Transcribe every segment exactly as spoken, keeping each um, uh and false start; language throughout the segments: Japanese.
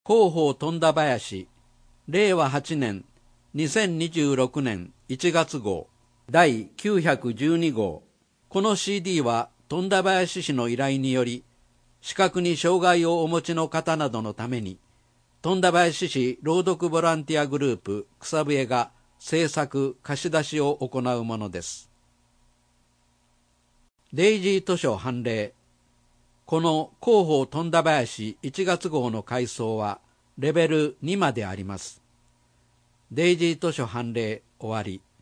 広報富田林れいわはちねんにせんにじゅうろくねんいちがつ号だいきゅうひゃくじゅうに号。この シーディー は富田林市の依頼により、視覚に障害をお持ちの方などのために富田林市朗読ボランティアグループ草笛が制作貸し出しを行うものです。デイジー図書判例。この広報富田林いちがつ号の改装はレベルにまであります。デイジー図書判例終わり。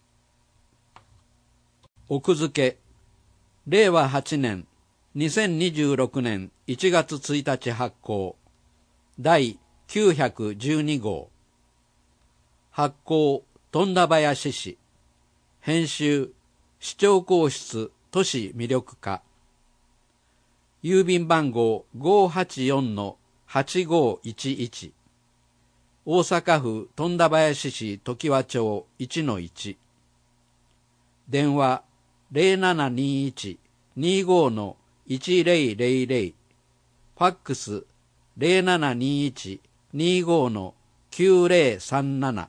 奥付け。れいわはちねんにせんにじゅうろくねんいちがつついたち発行だいきゅうひゃくじゅうに号。発行富田林市。編集市長公室都市魅力課。郵便番号 ごーはちよんのはちごーいちいち。大阪府富田林市常盤町 いちのいち。電話 ゼロななにいちにごのいちぜろぜろぜろ。ファックス ゼロななにいちにごのきゅうぜろさんなな。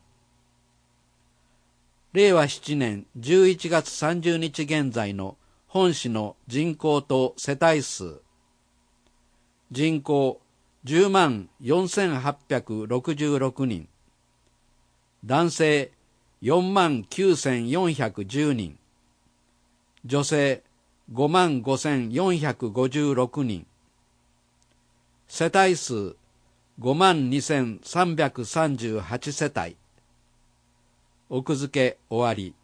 れいわななねんじゅういちがつさんじゅうにち現在の本市の人口と世帯数。人口じゅうまんよんせんはっぴゃくろくじゅうろくにん。男性よんまんきゅうせんよんひゃくじゅうにん。女性ごまんごせんよんひゃくごじゅうろくにん。世帯数ごまんにせんさんびゃくさんじゅうはち世帯。奥付け終わり。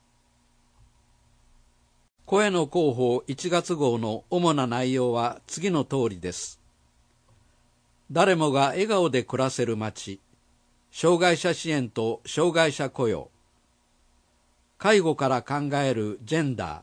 声の広報いちがつ号の主な内容は次の通りです。誰もが笑顔で暮らせる街、障害者支援と障害者雇用、介護から考えるジェンダー、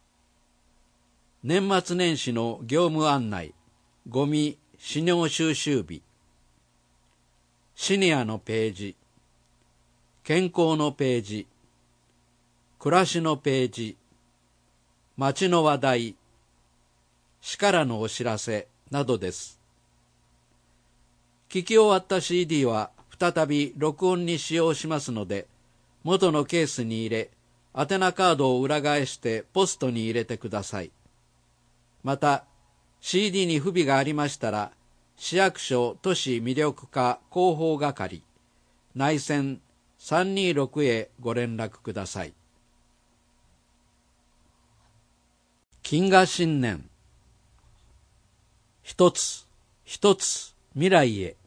年末年始の業務案内、ゴミ・資料収集日、シニアのページ、健康のページ、暮らしのページ、街の話題、市からのお知らせなどです。聞き終わった シーディー は再び録音に使用しますので、元のケースに入れ、宛名カードを裏返してポストに入れてください。また、シーディー に不備がありましたら、市役所都市魅力課広報係、内線さんにーろくへご連絡ください。金河新年。一つ一つ未来へ。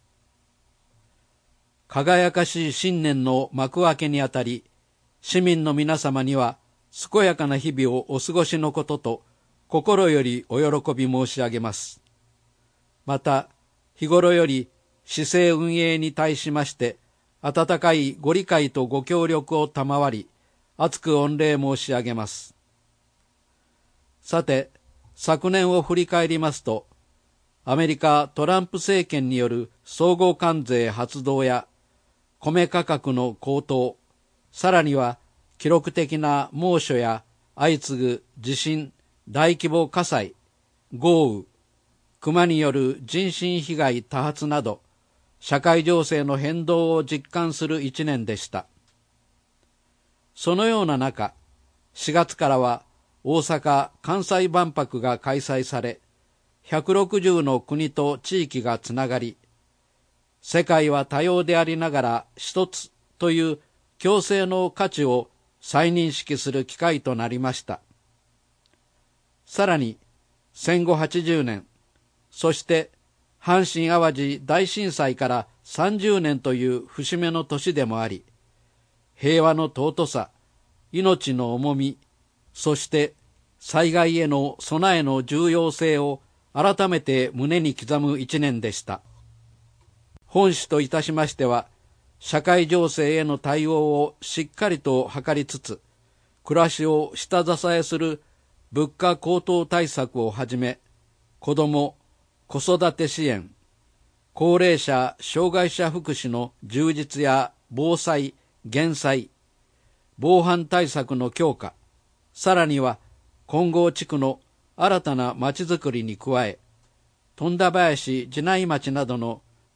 輝かしい新年の幕開けにあたり、市民の皆様には健やかな日々をお過ごしのことと心よりお喜び申し上げます。また日頃より市政運営に対しまして温かいご理解とご協力を賜り、厚く御礼申し上げます。さて、昨年を振り返りますと、アメリカトランプ政権による総合関税発動や米価格の高騰、さらには記録的な猛暑や相次ぐ地震、大規模火災、豪雨、熊による人身被害多発など、社会情勢の変動を実感する一年でした。そのような中、しがつからは大阪・関西万博が開催され、ひゃくろくじゅうの国と地域がつながり、世界は多様でありながら一つという共生の価値を再認識する機会となりました。さらに戦後はちじゅうねん、そして阪神・淡路大震災からさんじゅうねんという節目の年でもあり、平和の尊さ、命の重み、そして災害への備えの重要性を改めて胸に刻む一年でした。本市といたしましては、社会情勢への対応をしっかりと図りつつ、暮らしを下支えする物価高騰対策をはじめ、子ども・子育て支援、高齢者・障害者福祉の充実や防災・減災、防犯対策の強化、さらには金剛地区の新たな町づくりに加え、富田林寺内町などの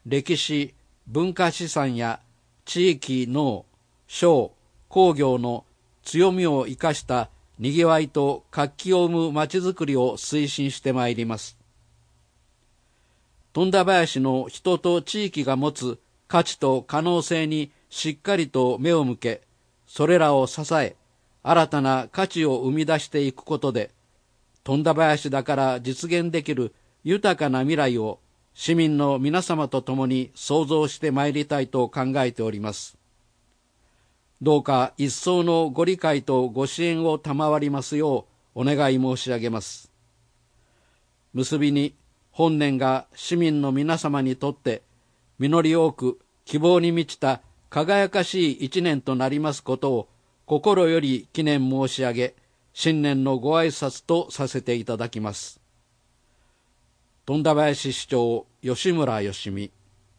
歴史、文化資産や地域農、商、工業の強みを生かしたにぎわいと活気を生むまちづくりを推進してまいります。富田林の人と地域が持つ価値と可能性にしっかりと目を向け、それらを支え、新たな価値を生み出していくことで、富田林だから実現できる豊かな未来を市民の皆様と共に創造してまいりたいと考えております。どうか一層のご理解とご支援を賜りますようお願い申し上げます。結びに、本年が市民の皆様にとって実り多く希望に満ちた輝かしい一年となりますことを心より記念申し上げ、新年のご挨拶とさせていただきます。富田林市長吉村義美。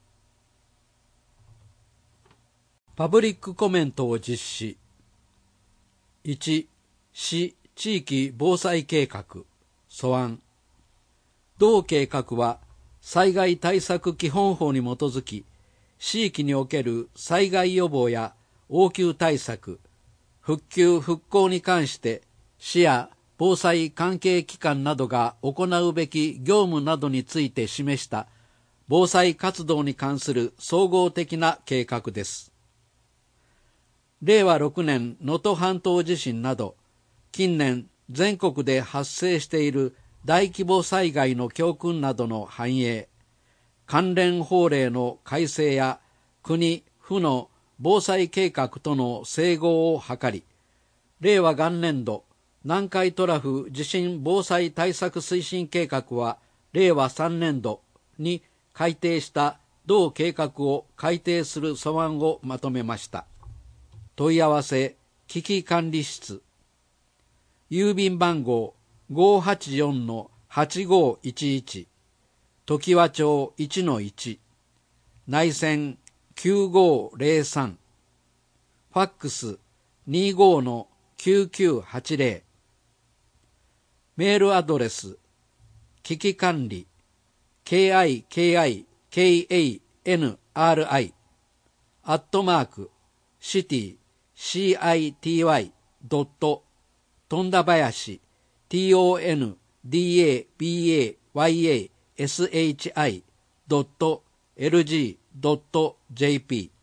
パブリックコメントを実施。いち、市地域防災計画素案。同計画は災害対策基本法に基づき、地域における災害予防や応急対策、復旧復興に関して市や防災関係機関などが行うべき業務などについて示した防災活動に関する総合的な計画です。れいわろくねん能登半島地震など、近年全国で発生している大規模災害の教訓などの反映、関連法令の改正や国・府の防災計画との整合を図り、れいわ元年度南海トラフ地震防災対策推進計画はれいわさんねんどに改定した同計画を改定する素案をまとめました。問い合わせ危機管理室、郵便番号 ごーはちよんのはちごーいちいち、常盤町 いちのいち、内線きゅうごーぜろさん、ファックス にーごーのきゅうきゅうはちぜろ、メールアドレス危機管理 ケーアイケーアイケーエーエヌアールアイ アットマークシティ シーアイティーワイ ドット富田林 トンダバヤシ ドットエルジー ドットジェーピー。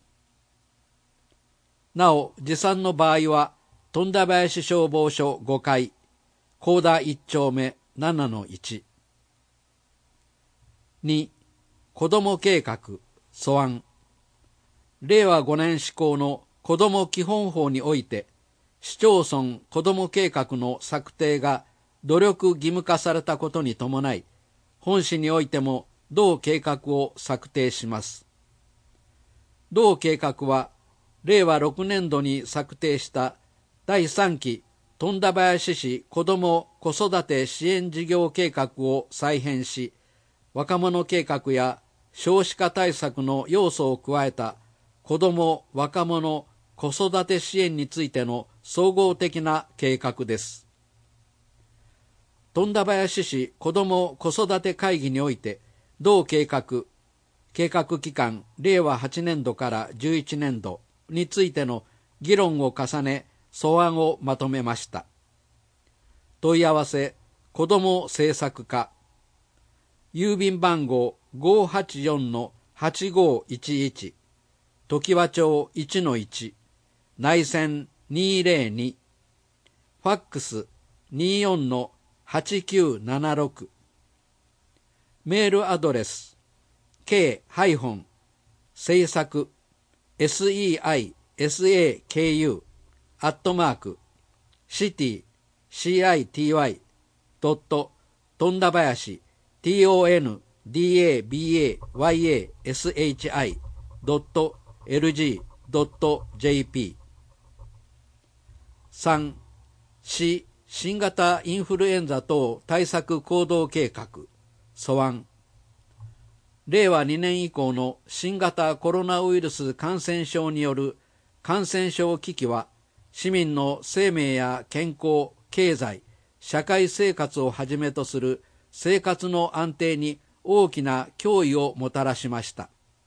なお持参の場合は富田林消防署ごかい高田いっ丁目 ななのいち。 に、子ども計画素案。れいわごねん施行の子ども基本法において、市町村子ども計画の策定が努力義務化されたことに伴い、本市においても同計画を策定します。同計画はれいわろくねんどに策定しただいさんき富田林市子ども子育て支援事業計画を再編し、若者計画や少子化対策の要素を加えた子ども・若者・子育て支援についての総合的な計画です。富田林市子ども子育て会議において、同計画、計画期間れいわはちねんどからじゅういちねんどについての議論を重ね、素案をまとめました。問い合わせ子ども政策課、郵便番号 ごーはちよんのはちごーいちいち、常盤町 いちのいち、内線にーぜろに、ファックス にーよんのはちきゅうななろく、メールアドレス k 政策 セイサク アットマークシティ シーアイティーワイ ドット富田林 トンダバヤシ ドットエルジー ドットジェーピー。 さん、市新型インフルエンザ等対策行動計画素案。れいわにねん以降の新型コロナウイルス感染症による感染症危機は、市民の生命や健康、経済、社会生活をはじめとする生活の安定に大きな脅威をもたらしました。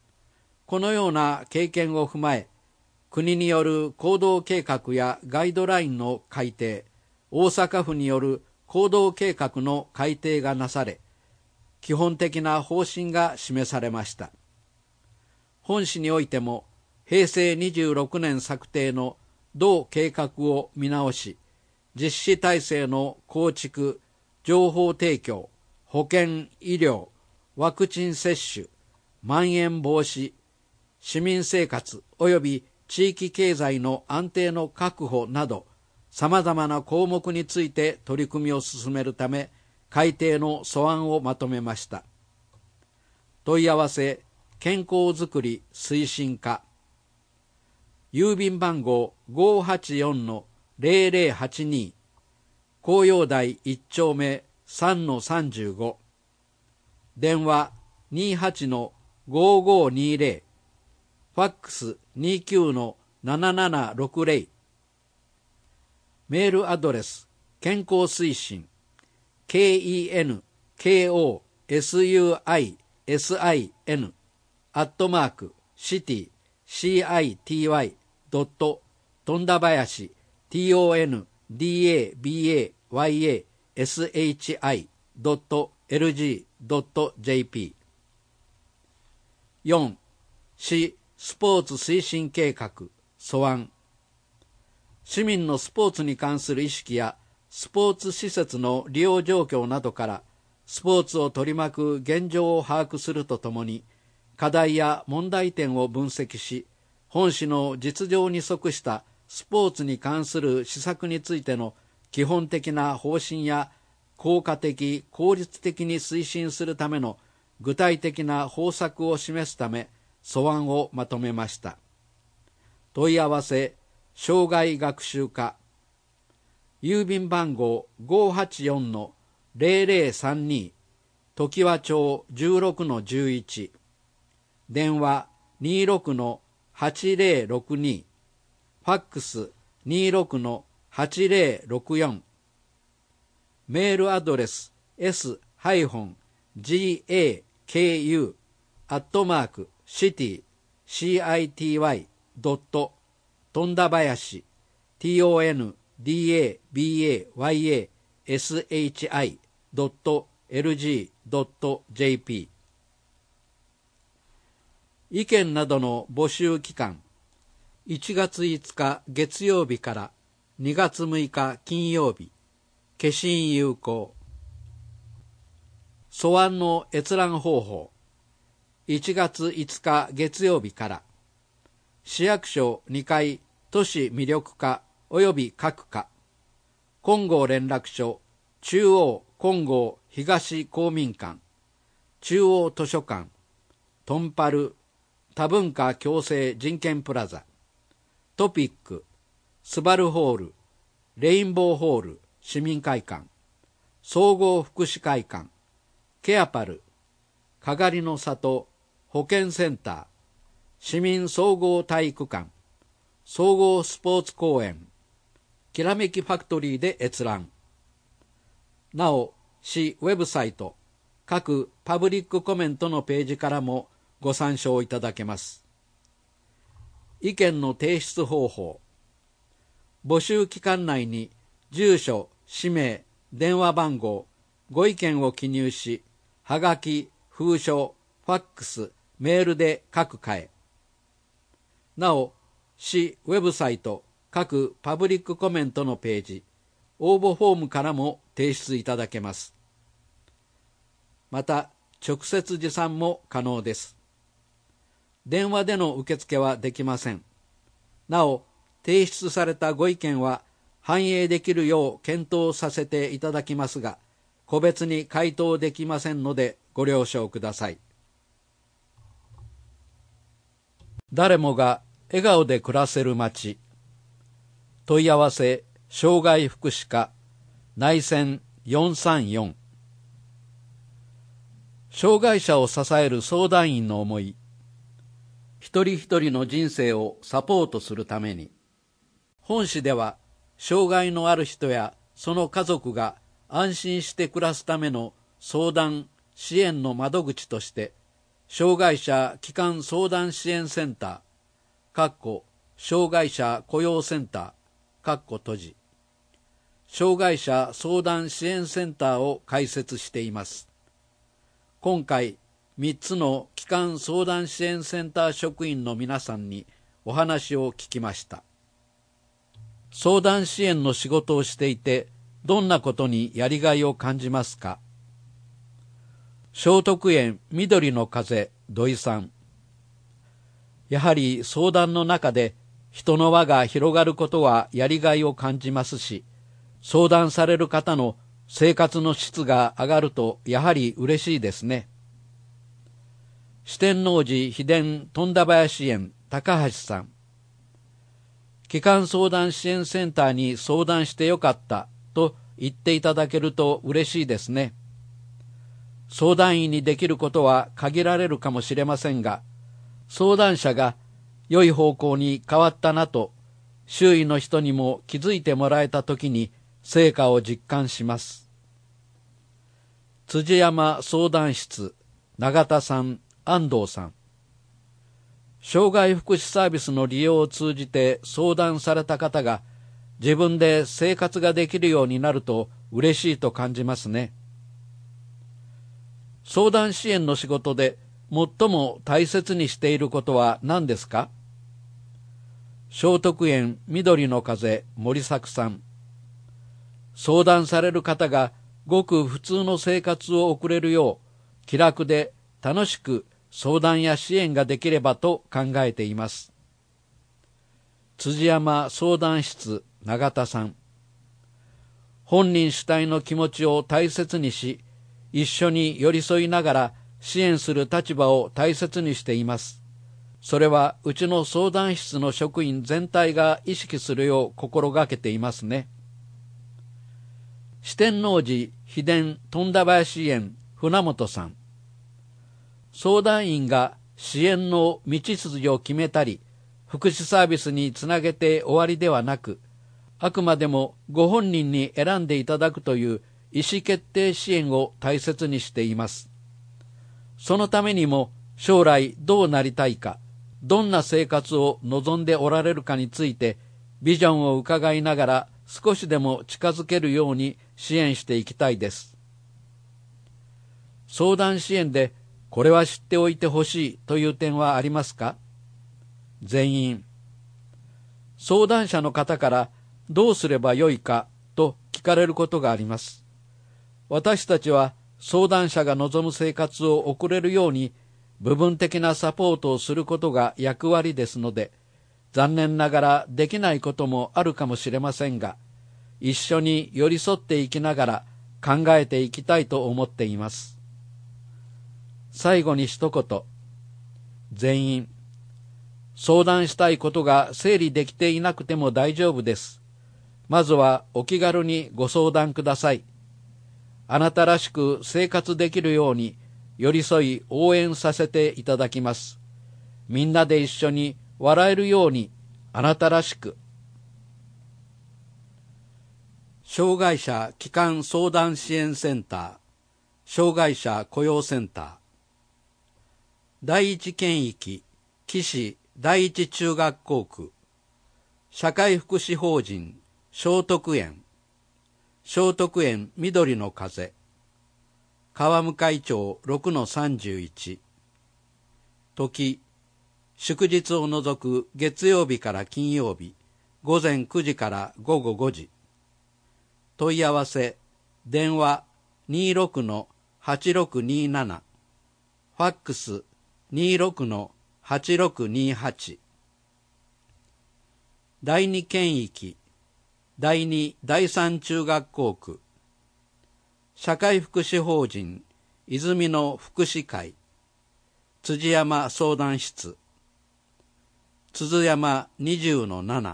このような経験を踏まえ、国による行動計画やガイドラインの改定、大阪府による行動計画の改定がなされ、基本的な方針が示されました。本市においても、へいせいにじゅうろくねん策定の同計画を見直し、実施体制の構築、情報提供、保健・医療、ワクチン接種、まん延防止、市民生活及び地域経済の安定の確保など、さまざまな項目について取り組みを進めるため、改定の素案をまとめました。問い合わせ健康づくり推進課、郵便番号 ごーはちよんのぜろぜろはちに、紅葉台いっ丁目 さんのさんじゅうご、電話 にーはちのごーごーにーぜろ、ファックス にーきゅうのななななろくぜろ、メールアドレス健康推進 ケーイーエヌケーオーエスユーアイエスアイエヌ アットマークシティ シーアイティーワイ ドット富田林 トンダバヤシ ドットエルジー ドットジェーピー よん. 市スポーツ推進計画素案、市民のスポーツに関する意識やスポーツ施設の利用状況などからスポーツを取り巻く現状を把握するとともに、課題や問題点を分析し、本市の実情に即したスポーツに関する施策についての基本的な方針や効果的・効率的に推進するための具体的な方策を示すため、素案をまとめました。問い合わせ障害学習課、郵便番号 ごーはちよんのぜろぜろさんに、常盤町 じゅうろくのじゅういち、電話 にーろくのはちぜろろくに、ファックス にーろくのはちぜろろくよん、メールアドレス エスガーケーユー アットマークシティ シーアイティーワイ ドット富田林 トンダバヤシ ドットエルジー ドットジェーピー。意見などの募集期間、いちがついつか月曜日からにがつむいか金曜日、消印有効。素案の閲覧方法、いちがついつか月曜日から市役所にかい都市魅力課及び各課、金剛連絡所中央金剛東公民館、中央図書館、トンパル多文化共生人権プラザ、トピック、スバルホール、レインボーホール市民会館、総合福祉会館、ケアパル、かがりの里保健センター、市民総合体育館、総合スポーツ公園、きらめきファクトリーで閲覧。なお、市ウェブサイト、各パブリックコメントのページからもご参照いただけます。意見の提出方法、募集期間内に住所、氏名、電話番号、ご意見を記入し、はがき、封書、ファックス、メールで各課へ。なお、市ウェブサイト、各パブリックコメントのページ、応募フォームからも提出いただけます。また、直接持参も可能です。電話での受付はできません。なお、提出されたご意見は反映できるよう検討させていただきますが、個別に回答できませんのでご了承ください。誰もが笑顔で暮らせる街。問い合わせ障害福祉課内線よんさんよん。障害者を支える相談員の思い、一人一人の人生をサポートするために、本市では障害のある人やその家族が安心して暮らすための相談・支援の窓口として、 障害者基幹相談支援センター、かっこ障害者雇用センター、かっこ閉じ、障害者相談支援センターを開設しています。今回、みっつの基幹相談支援センター職員の皆さんにお話を聞きました。相談支援の仕事をしていて、どんなことにやりがいを感じますか？聖徳園緑の風土井さん。やはり相談の中で人の輪が広がることはやりがいを感じますし、相談される方の生活の質が上がるとやはり嬉しいですね。四天王寺秘伝富田林園高橋さん。基幹相談支援センターに相談してよかったと言っていただけると嬉しいですね。相談員にできることは限られるかもしれませんが、相談者が良い方向に変わったなと周囲の人にも気づいてもらえたときに成果を実感します。辻山相談室永田さん、安藤さん。障害福祉サービスの利用を通じて相談された方が自分で生活ができるようになると嬉しいと感じますね。相談支援の仕事で最も大切にしていることは何ですか？聖徳園緑の風森作さん。相談される方がごく普通の生活を送れるよう気楽で楽しく相談や支援ができればと考えています。辻山相談室永田さん。本人主体の気持ちを大切にし、一緒に寄り添いながら支援する立場を大切にしています。それはうちの相談室の職員全体が意識するよう心がけていますね。四天王寺秘伝富田林園船本さん。相談員が支援の道筋を決めたり、福祉サービスにつなげて終わりではなく、あくまでもご本人に選んでいただくという意思決定支援を大切にしています。そのためにも将来どうなりたいか、どんな生活を望んでおられるかについてビジョンを伺いながら少しでも近づけるように支援していきたいです。相談支援でこれは知っておいてほしいという点はありますか？全員。相談者の方からどうすればよいかと聞かれることがあります。私たちは相談者が望む生活を送れるように部分的なサポートをすることが役割ですので、残念ながらできないこともあるかもしれませんが、一緒に寄り添っていきながら考えていきたいと思っています。最後に一言。全員。相談したいことが整理できていなくても大丈夫です。まずはお気軽にご相談ください。あなたらしく生活できるように寄り添い応援させていただきます。みんなで一緒に笑えるようにあなたらしく。障害者基幹相談支援センター、障害者雇用センター。第一県域岸第一中学校区社会福祉法人聖徳園聖徳園緑の風川向町 ろくのさんじゅういち 時祝日を除く月曜日から金曜日午前くじから午後ごじ問い合わせ電話 にじゅうろくのはちろくになな ファックス にじゅうろくのはちろくにはち第二県域第二第三中学校区社会福祉法人泉の福祉会辻山相談室鈴山にじゅうのなな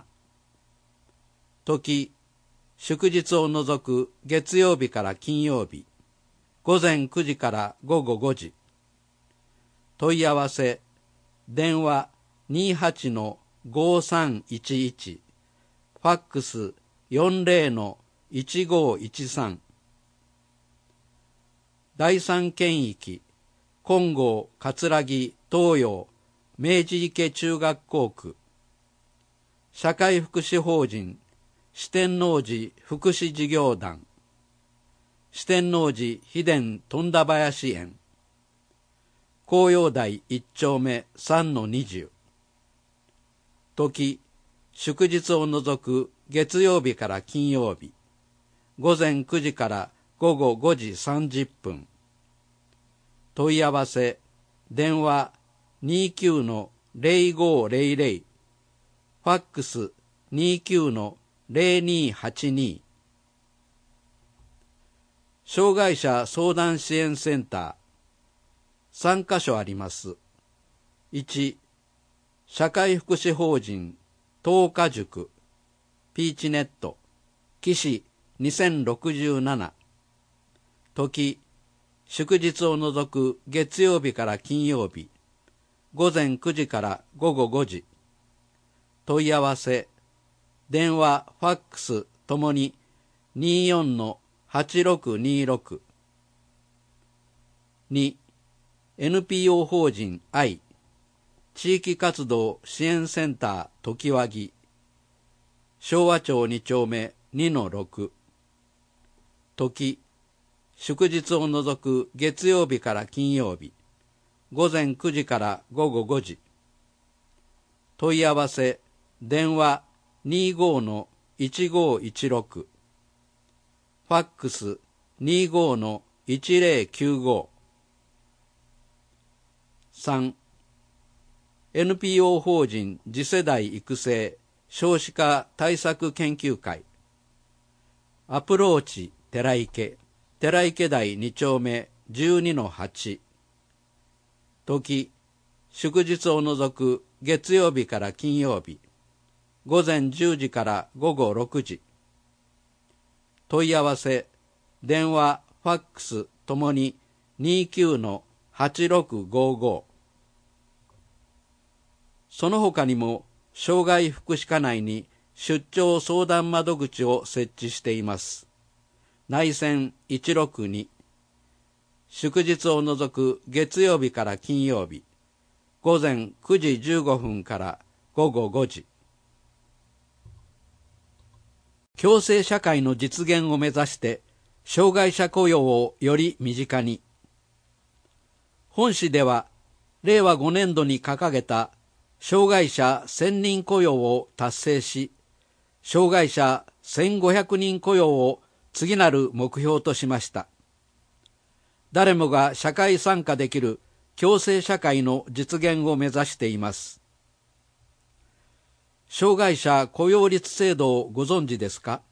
時祝日を除く月曜日から金曜日午前くじから午後ごじ問い合わせ電話 にじゅうはちのごさんいちいち ファックス よんじゅうのいちごいちさん第三県域金剛葛城東洋明治池中学校区、社会福祉法人四天王寺福祉事業団、四天王寺秘伝富田林園、紅葉台一丁目三の二十。時、祝日を除く月曜日から金曜日、午前くじから午後ごじさんじゅっぷん。問い合わせ、電話 にじゅうきゅうのゼロごゼロゼロ、ファックス にじゅうきゅうのゼロにはちに。障害者相談支援センター、さんカ所あります。いち、社会福祉法人東華塾、ピーチネット、岸にせんろくじゅうなな。時、祝日を除く月曜日から金曜日、午前くじから午後ごじ。問い合わせ、電話、ファックスともににじゅうよんのはちろくにろく。に、エヌピーオー 法人愛、地域活動支援センター常盤木、昭和町に丁目にのろく。時、祝日を除く月曜日から金曜日、午前くじから午後ごじ。問い合わせ、電話にじゅうごのいちごいちろく、ファックスにじゅうごのいちゼロきゅうご。さん、エヌピーオー 法人次世代育成少子化対策研究会、アプローチ寺池、寺池台に丁目じゅうにのはち。時、祝日を除く月曜日から金曜日、午前じゅうじから午後ろくじ。問い合わせ、電話、ファックスともににじゅうきゅうのはちろくごご。その他にも、障害福祉課内に出張相談窓口を設置しています。内線いちろくに。祝日を除く月曜日から金曜日、午前くじじゅうごふんから午後ごじ。共生社会の実現を目指して、障害者雇用をより身近に。本市では、れいわごねんどに掲げた障害者せんにん雇用を達成し、障害者せんごひゃくにん雇用を次なる目標としました。誰もが社会参加できる共生社会の実現を目指しています。障害者雇用率制度をご存知ですか？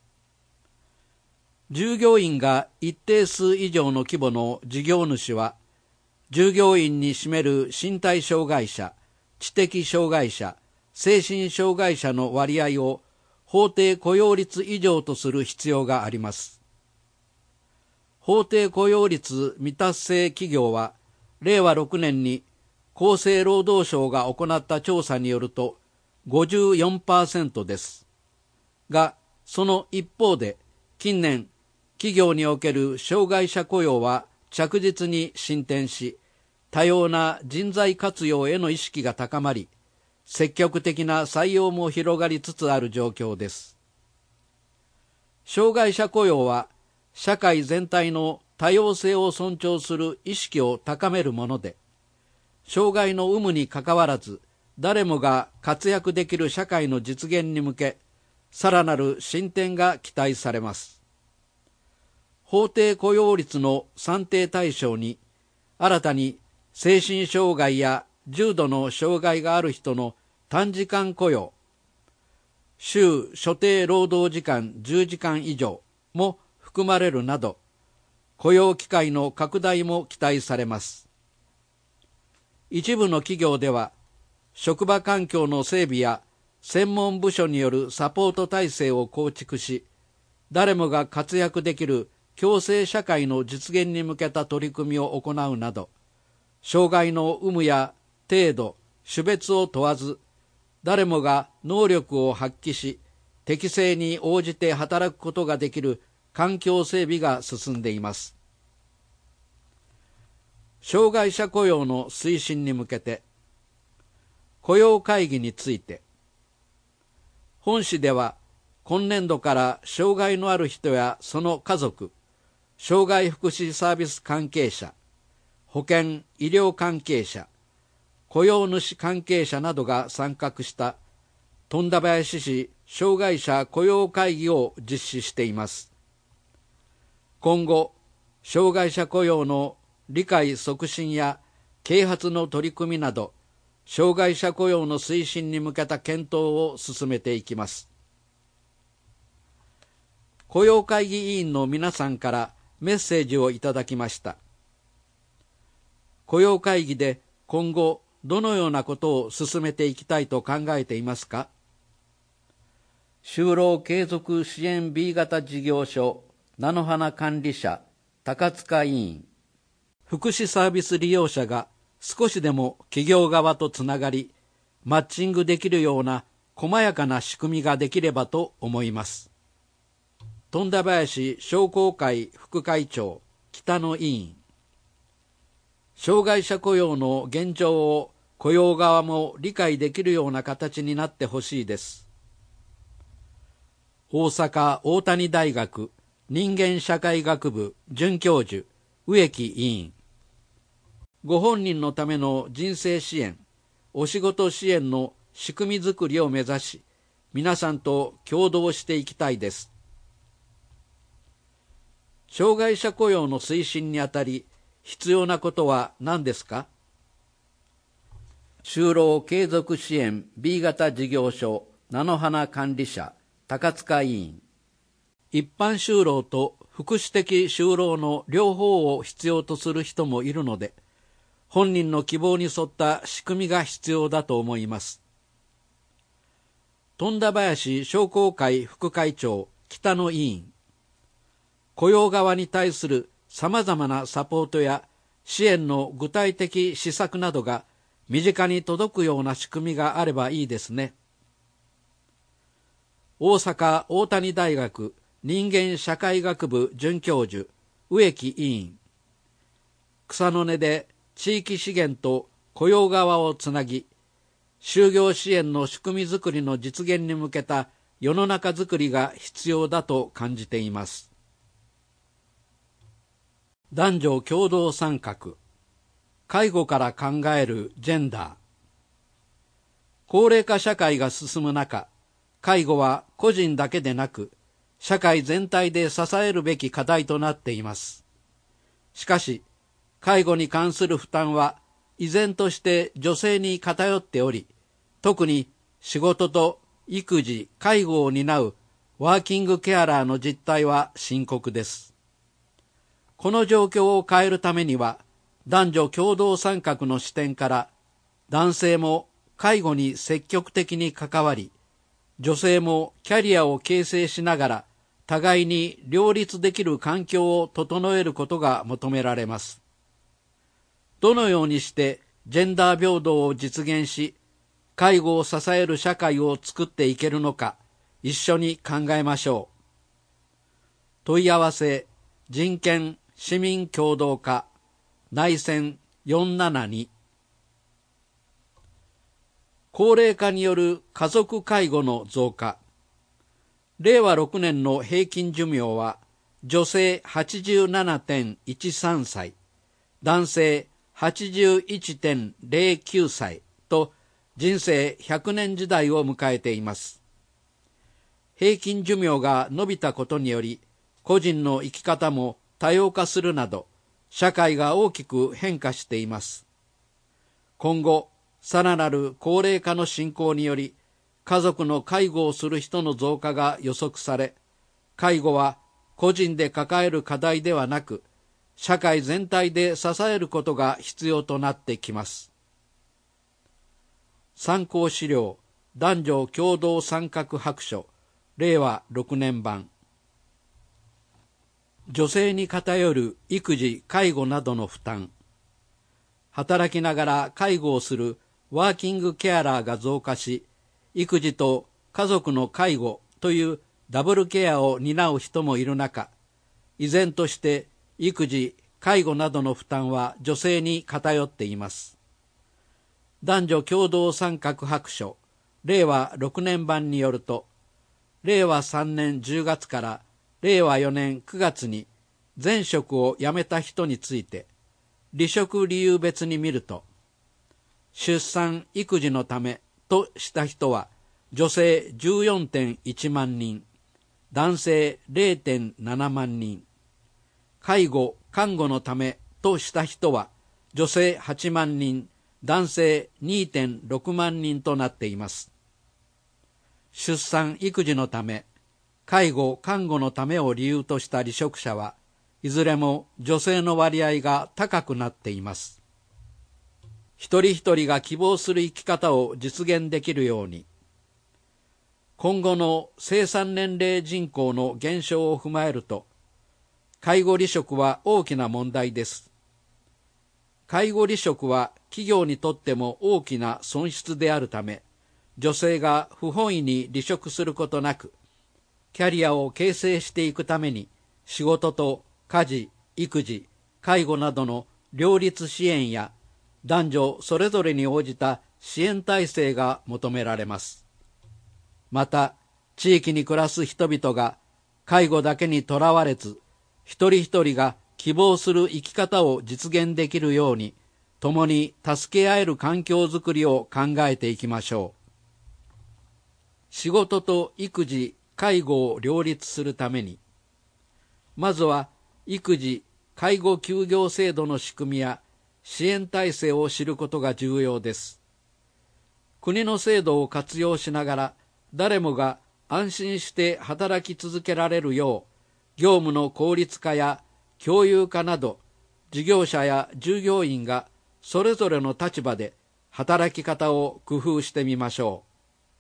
従業員が一定数以上の規模の事業主は、従業員に占める身体障害者、知的障害者、精神障害者の割合を法定雇用率以上とする必要があります。法定雇用率未達成企業は、れいわろくねんに厚生労働省が行った調査によると ごじゅうよんパーセント です。が、その一方で、近年、企業における障害者雇用は着実に進展し、多様な人材活用への意識が高まり、積極的な採用も広がりつつある状況です。障害者雇用は、社会全体の多様性を尊重する意識を高めるもので、障害の有無にかかわらず、誰もが活躍できる社会の実現に向け、さらなる進展が期待されます。法定雇用率の算定対象に、新たに精神障害や重度の障害がある人の短時間雇用、週所定労働時間じゅうじかん以上も含まれるなど、雇用機会の拡大も期待されます。一部の企業では、職場環境の整備や専門部署によるサポート体制を構築し、誰もが活躍できる共生社会の実現に向けた取り組みを行うなど、障害の有無や程度、種別を問わず、誰もが能力を発揮し、適正に応じて働くことができる環境整備が進んでいます。 障害者雇用の推進に向けて、雇用会議について、本誌では今年度から障害のある人やその家族、障害福祉サービス関係者、保健・医療関係者、雇用主関係者などが参画した富田林市障害者雇用会議を実施しています。今後、障害者雇用の理解促進や啓発の取り組みなど、障害者雇用の推進に向けた検討を進めていきます。雇用会議委員の皆さんからメッセージをいただきました。雇用会議で今後どのようなことを進めていきたいと考えていますか？就労継続支援 B 型事業所菜の花管理者高塚委員、福祉サービス利用者が少しでも企業側とつながり、マッチングできるような細やかな仕組みができればと思います。富田林商工会副会長北野委員、障害者雇用の現状を雇用側も理解できるような形になってほしいです。大阪大谷大学人間社会学部准教授植木委員、ご本人のための人生支援、お仕事支援の仕組みづくりを目指し、皆さんと共同していきたいです。障害者雇用の推進にあたり、必要なことは何ですか？就労継続支援 B 型事業所菜の花管理者高塚委員、一般就労と福祉的就労の両方を必要とする人もいるので、本人の希望に沿った仕組みが必要だと思います。富田林商工会副会長北野委員、雇用側に対するさまざまなサポートや支援の具体的施策などが身近に届くような仕組みがあればいいですね。大阪大谷大学人間社会学部准教授植木委員、草の根で地域資源と雇用側をつなぎ、就業支援の仕組みづくりの実現に向けた世の中づくりが必要だと感じています。男女共同参画、介護から考えるジェンダー。高齢化社会が進む中、介護は個人だけでなく、社会全体で支えるべき課題となっています。しかし、介護に関する負担は依然として女性に偏っており、特に仕事と育児・介護を担うワーキングケアラーの実態は深刻です。この状況を変えるためには、男女共同参画の視点から男性も介護に積極的に関わり、女性もキャリアを形成しながら互いに両立できる環境を整えることが求められます。どのようにしてジェンダー平等を実現し、介護を支える社会を作っていけるのか、一緒に考えましょう。問い合わせ、人権市民共同課、内線よんななに。高齢化による家族介護の増加。れいわろくねんの平均寿命は、女性 はちじゅうななてんいちさん 歳、男性 はちじゅういちてんぜろきゅう 歳と人生ひゃくねん時代を迎えています。平均寿命が伸びたことにより、個人の生き方も多様化するなど、社会が大きく変化しています。今後、さらなる高齢化の進行により、家族の介護をする人の増加が予測され、介護は個人で抱える課題ではなく、社会全体で支えることが必要となってきます。参考資料、男女共同参画白書、れいわろくねん版。女性に偏る育児・介護などの負担。働きながら介護をするワーキングケアラーが増加し、育児と家族の介護というダブルケアを担う人もいる中、依然として育児・介護などの負担は女性に偏っています。男女共同参画白書れいわろくねん版によると、れいわさんねんじゅうがつかられいわよねんくがつに前職を辞めた人について、離職理由別に見ると、出産・育児のためとした人は女性 じゅうよんてんいちまんにん、男性 れいてんななまんにん、介護・看護のためとした人は女性はちまんにん、男性 にてんろくまんにんとなっています。出産・育児のため、介護・看護のためを理由とした離職者はいずれも女性の割合が高くなっています。一人一人が希望する生き方を実現できるように、今後の生産年齢人口の減少を踏まえると、介護離職は大きな問題です。介護離職は企業にとっても大きな損失であるため、女性が不本意に離職することなく、キャリアを形成していくために仕事と家事、育児、介護などの両立支援や男女それぞれに応じた支援体制が求められます。また、地域に暮らす人々が介護だけにとらわれず、一人一人が希望する生き方を実現できるように、共に助け合える環境づくりを考えていきましょう。仕事と育児、介護を両立するために、まずは育児・介護休業制度の仕組みや支援体制を知ることが重要です。国の制度を活用しながら、誰もが安心して働き続けられるよう、業務の効率化や共有化など、事業者や従業員がそれぞれの立場で働き方を工夫してみましょう。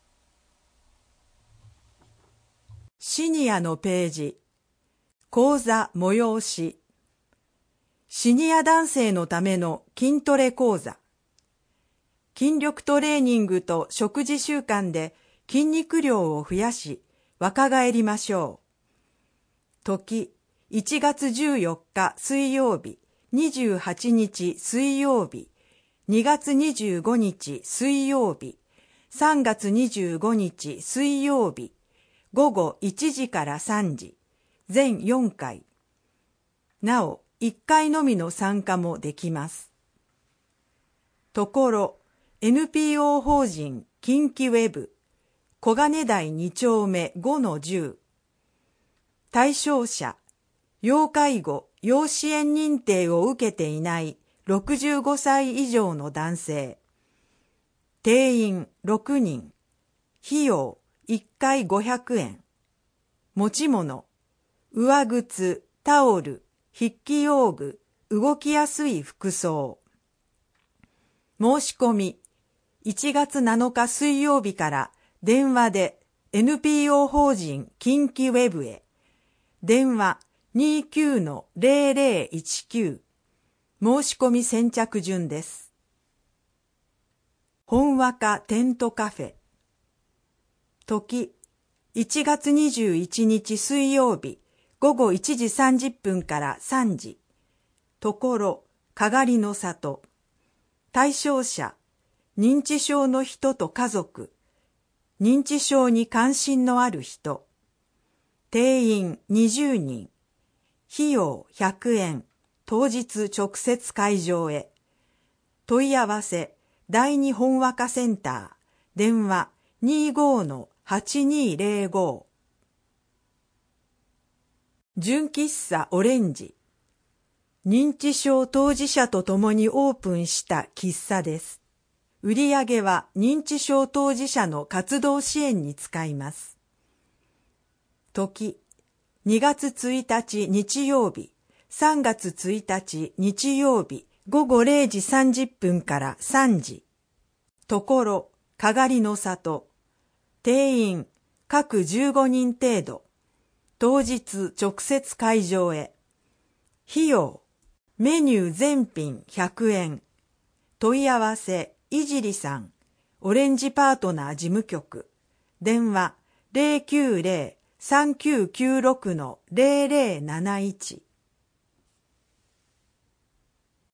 シニアのページ、講座催し、シニア男性のための筋トレ講座。筋力トレーニングと食事習慣で筋肉量を増やし、若返りましょう。時、いちがつじゅうよっか水曜日、にじゅうはちにち水曜日、にがつにじゅうごにち水曜日、さんがつにじゅうごにち水曜日、ごごいちじからさんじ、全よんかい。なお、いっかいのみの参加もできます。ところ、エヌピーオー 法人近畿ウェブ、小金台に丁目ごのじゅう。対象者、要介護・要支援認定を受けていないろくじゅうごさい以上の男性。定員ろくにん。費用いっかいごひゃくえん。持ち物、上靴、タオル、筆記用具、動きやすい服装。申し込み、いちがつなのか水曜日から電話で エヌピーオー 法人近畿ウェブへ。電話 にじゅうきゅうのゼロゼロいちきゅう。申し込み先着順です。ほんわかテントカフェ。時、いちがつにじゅういちにち水曜日、ごごいちじさんじゅっぷんからさんじ。ところ、かがりの里。対象者、認知症の人と家族。認知症に関心のある人。定員にじゅうにん。費用ひゃくえん。当日直接会場へ。問い合わせ、第二本和歌センター。電話 にじゅうごのはちにゼロご。純喫茶オレンジ。認知症当事者と共にオープンした喫茶です。売り上げは認知症当事者の活動支援に使います。時、にがつついたち日曜日、さんがつついたち日曜日、ごごれいじさんじゅっぷんからさんじ。ところ、かがりの里。定員、各じゅうごにん程度。当日直接会場へ。費用、メニュー全品ひゃくえん。問い合わせ、いじりさん、オレンジパートナー事務局。電話 ゼロきゅうゼロ さんきゅうきゅうろく のゼロゼロなないち。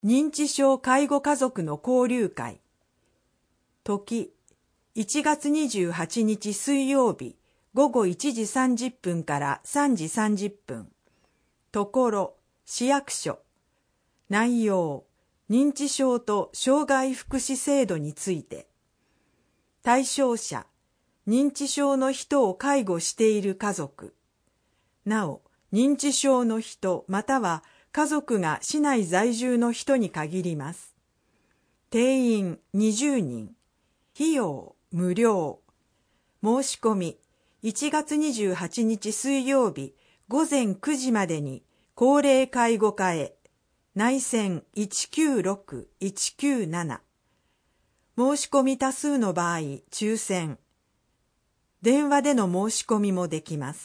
認知症介護家族の交流会。時、いちがつにじゅうはちにち水曜日、ごごいちじさんじゅっぷんからさんじさんじゅっぷん。ところ、市役所。内容、認知症と障害福祉制度について。対象者、認知症の人を介護している家族。なお、認知症の人または家族が市内在住の人に限ります。定員にじゅうにん。費用無料。申し込みいちがつにじゅうはちにち水曜日ごぜんくじまでに高齢介護課へ。内線いちきゅうろくいちきゅうなな。申し込み多数の場合、抽選。電話での申し込みもできます。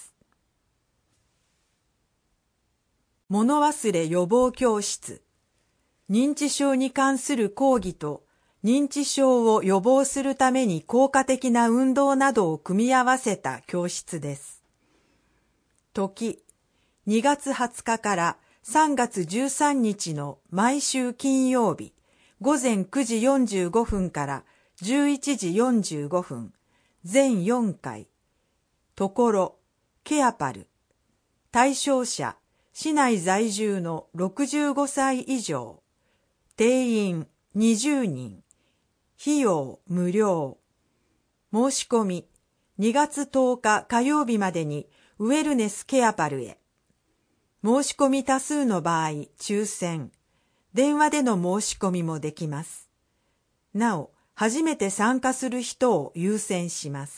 物忘れ予防教室。認知症に関する講義と認知症を予防するために効果的な運動などを組み合わせた教室です。時、にがつはつかからさんがつじゅうさんにちの毎週金曜日、ごぜんくじよんじゅうごふんからじゅういちじよんじゅうごふん、全よんかい。ところ、ケアパル。対象者、市内在住のろくじゅうごさい以上。定員にじゅうにん。費用無料。申し込みにがつとおか火曜日までにウェルネスケアパルへ。申し込み多数の場合、抽選。電話での申し込みもできます。なお、初めて参加する人を優先します。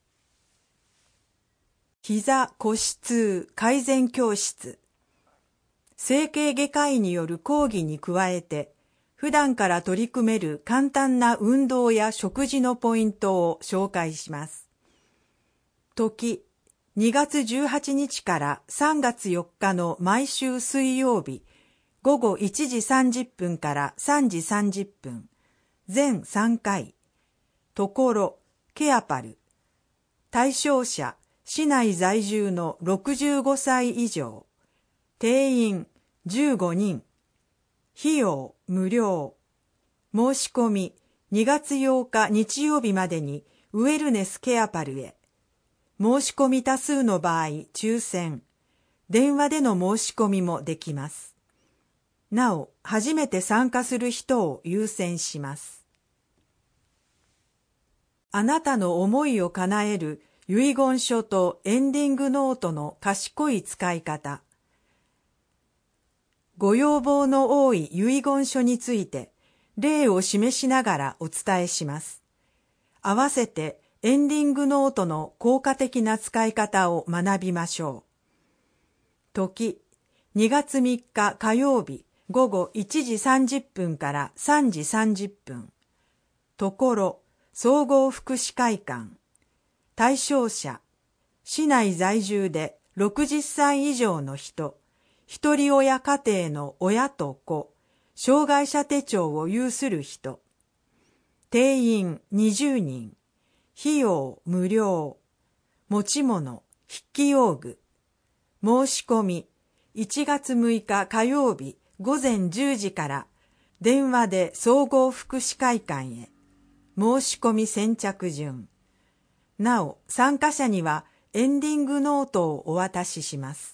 膝腰痛改善教室。整形外科医による講義に加えて、普段から取り組める簡単な運動や食事のポイントを紹介します。時、にがつじゅうはちにちからさんがつよっかの毎週水曜日、ごごいちじさんじゅっぷんからさんじさんじゅっぷん、全さんかい。ところ、ケアパル。対象者、市内在住のろくじゅうごさい以上。定員じゅうごにん。費用無料。申し込みにがつようか日曜日までにウェルネスケアパルへ。申し込み多数の場合、抽選。電話での申し込みもできます。なお、初めて参加する人を優先します。あなたの思いを叶える遺言書とエンディングノートの賢い使い方。ご要望の多い遺言書について例を示しながらお伝えします。合わせてエンディングノートの効果的な使い方を学びましょう。時、にがつみっか火曜日ごごいちじさんじゅっぷんからさんじさんじゅっぷん。ところ、総合福祉会館。対象者、市内在住でろくじゅっさい以上の人。一人親家庭の親と子、障害者手帳を有する人。定員にじゅうにん。費用無料。持ち物、筆記用具。申し込みいちがつむいか火曜日ごぜんじゅうじから電話で総合福祉会館へ。申し込み先着順。なお、参加者にはエンディングノートをお渡しします。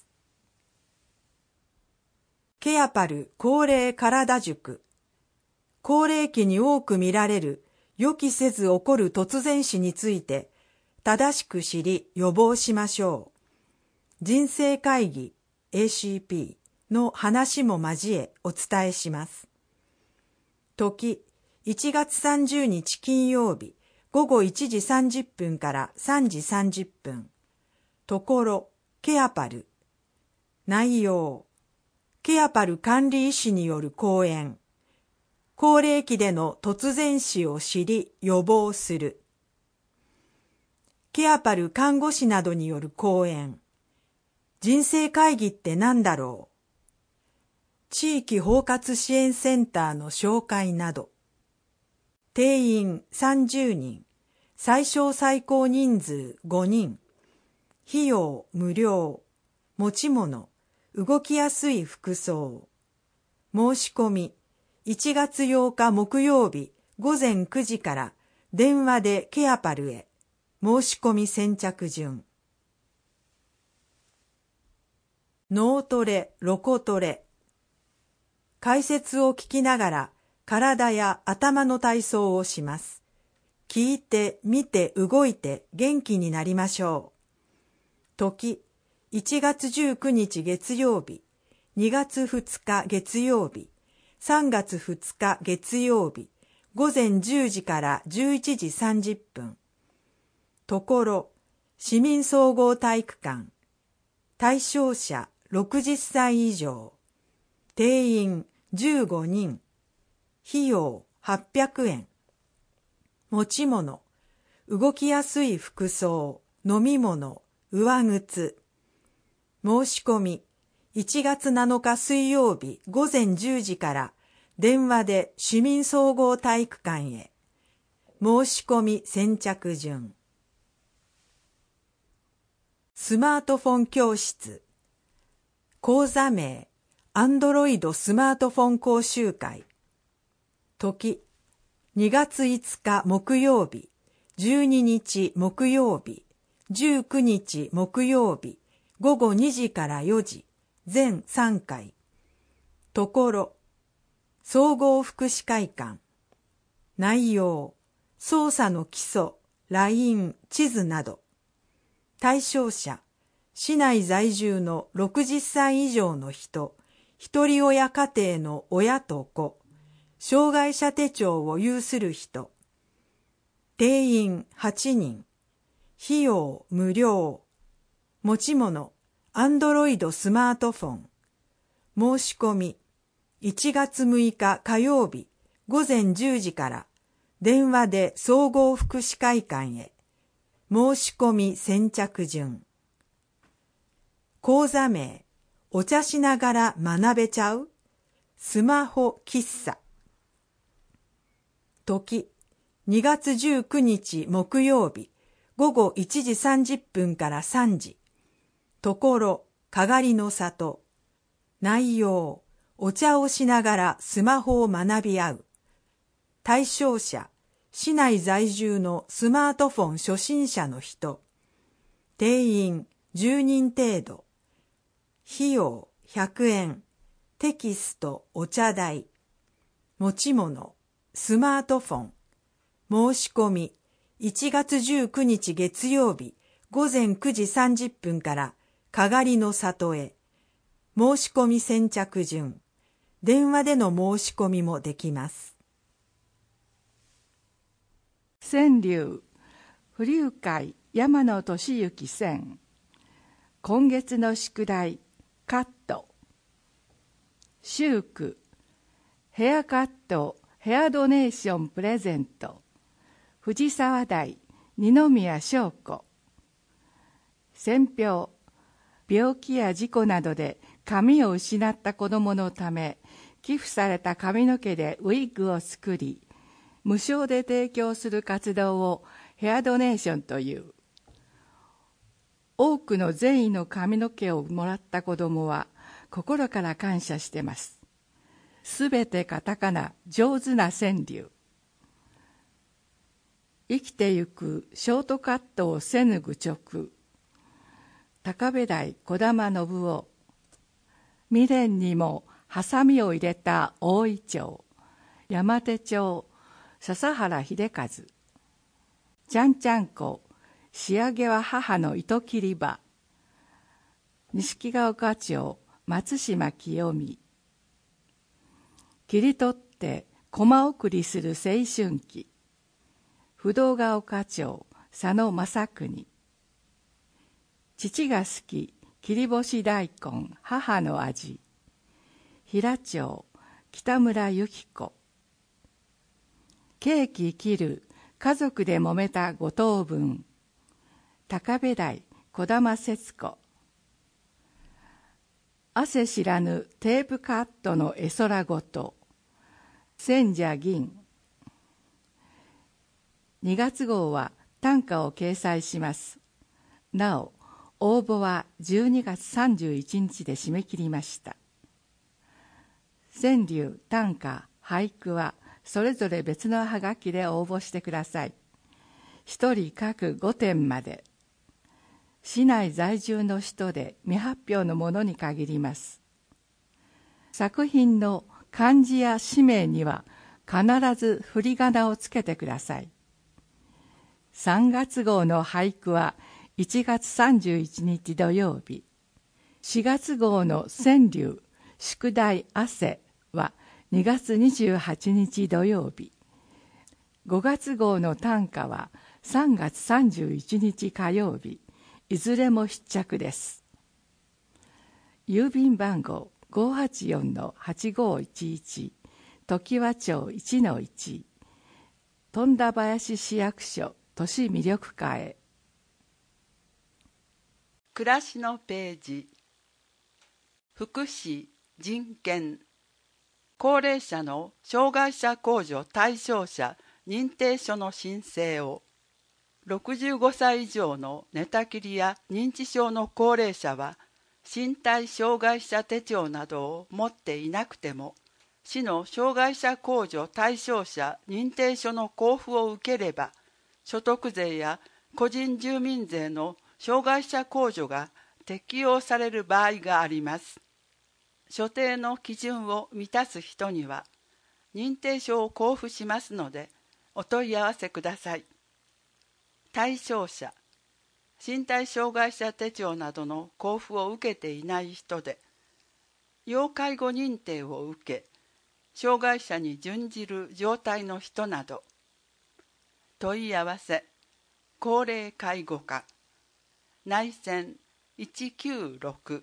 ケアパル高齢体塾。高齢期に多く見られる予期せず起こる突然死について正しく知り予防しましょう。人生会議 エーシーピー の話も交えお伝えします。時、いちがつさんじゅうにち金曜日ごごいちじさんじゅっぷんからさんじさんじゅっぷん。ところ、ケアパル。内容、ケアパル管理医師による講演。高齢期での突然死を知り予防する。ケアパル看護師などによる講演。人生会議って何だろう。地域包括支援センターの紹介など。定員さんじゅうにん。最小最高人数ごにん。費用無料。持ち物。動きやすい服装。申し込みいちがつようか木曜日ごぜんくじから電話でケアパルへ申し込み先着順。脳トレ、ロコトレ。解説を聞きながら体や頭の体操をします。聞いて、見て、動いて元気になりましょう。時、いちがつじゅうくにち月曜日、にがつふつか月曜日、さんがつふつか月曜日、ごぜんじゅうじからじゅういちじさんじゅっぷん。ところ、市民総合体育館。対象者ろくじゅっさい以上。定員じゅうごにん。費用はっぴゃくえん。持ち物、動きやすい服装、飲み物、上靴。申し込み、いちがつなのか水曜日ごぜんじゅうじから電話で市民総合体育館へ。申し込み先着順。スマートフォン教室。講座名、アンドロイドスマートフォン講習会。時、にがついつか木曜日、じゅうににち木曜日、じゅうくにち木曜日、ごごにじからよじ、全さんかい。ところ、総合福祉会館。内容、操作の基礎、ライン、地図など。対象者、市内在住のろくじゅっさい以上の人、一人親家庭の親と子、障害者手帳を有する人。定員はちにん。費用無料。持ち物、アンドロイドスマートフォン。申し込み、いちがつむいか火曜日ごぜんじゅうじから電話で総合福祉会館へ。申し込み先着順。講座名、お茶しながら学べちゃうスマホ喫茶。時、にがつじゅうくにち木曜日ごごいちじさんじゅっぷんからさんじ。ところ、かがりの里。内容、お茶をしながらスマホを学び合う。対象者、市内在住のスマートフォン初心者の人。定員じゅうにん程度。費用ひゃくえん。テキストお茶代。持ち物、スマートフォン。申し込み、いちがつじゅうくにち月曜日ごぜんくじさんじゅっぷんからかがりの里へ。申し込み先着順。電話での申し込みもできます。 川柳、不流会山野俊之選。今月の宿題、カット。秋句、ヘアカット、ヘアドネーションプレゼント。藤沢台、二宮翔子。選評、病気や事故などで髪を失った子どものため、寄付された髪の毛でウィッグを作り、無償で提供する活動をヘアドネーションという。多くの善意の髪の毛をもらった子どもは心から感謝してます。すべてカタカナ、上手な川柳。生きてゆくショートカットをせぬ愚直。高部台児玉信夫。未練にもハサミを入れた大井町。山手町笹原秀和。ちゃんちゃんこ、仕上げは母の糸切り場。錦ヶ丘町松島清美。切り取って駒送りする青春期。不動ヶ丘町佐野正邦。父が好き切り干し大根母の味。平町北村由紀子。ケーキ切る家族で揉めた五等分。高部台児玉節子。汗知らぬテープカットの絵空ごと。千社銀。にがつ号は短歌を掲載します。なお、応募はじゅうにがつさんじゅういちにちで締め切りました。川柳短歌俳句はそれぞれ別のはがきで応募してください。一人各ごてんまで。市内在住の人で未発表のものに限ります。作品の漢字や氏名には必ず振り仮名をつけてください。さんがつ号の俳句はいちがつさんじゅういちにち土曜日、しがつ号の川柳宿題汗はにがつにじゅうはちにち土曜日、ごがつ号の短歌はさんがつさんじゅういちにち火曜日、いずれも必着です。郵便番号 ごーはちよんのはちごーいちいち 常盤町 いちのいち 富田林市役所都市魅力課へ。 暮らしのページ。福祉、人権、高齢者の障害者控除対象者認定書の申請を、ろくじゅうごさい以上の寝たきりや認知症の高齢者は身体障害者手帳などを持っていなくても、市の障害者控除対象者認定書の交付を受ければ、所得税や個人住民税の障害者控除が適用される場合があります。所定の基準を満たす人には認定書を交付しますので、お問い合わせください。対象者、身体障害者手帳などの交付を受けていない人で、要介護認定を受け、障害者に準じる状態の人など。問い合わせ、高齢介護課、内線いちきゅうろく。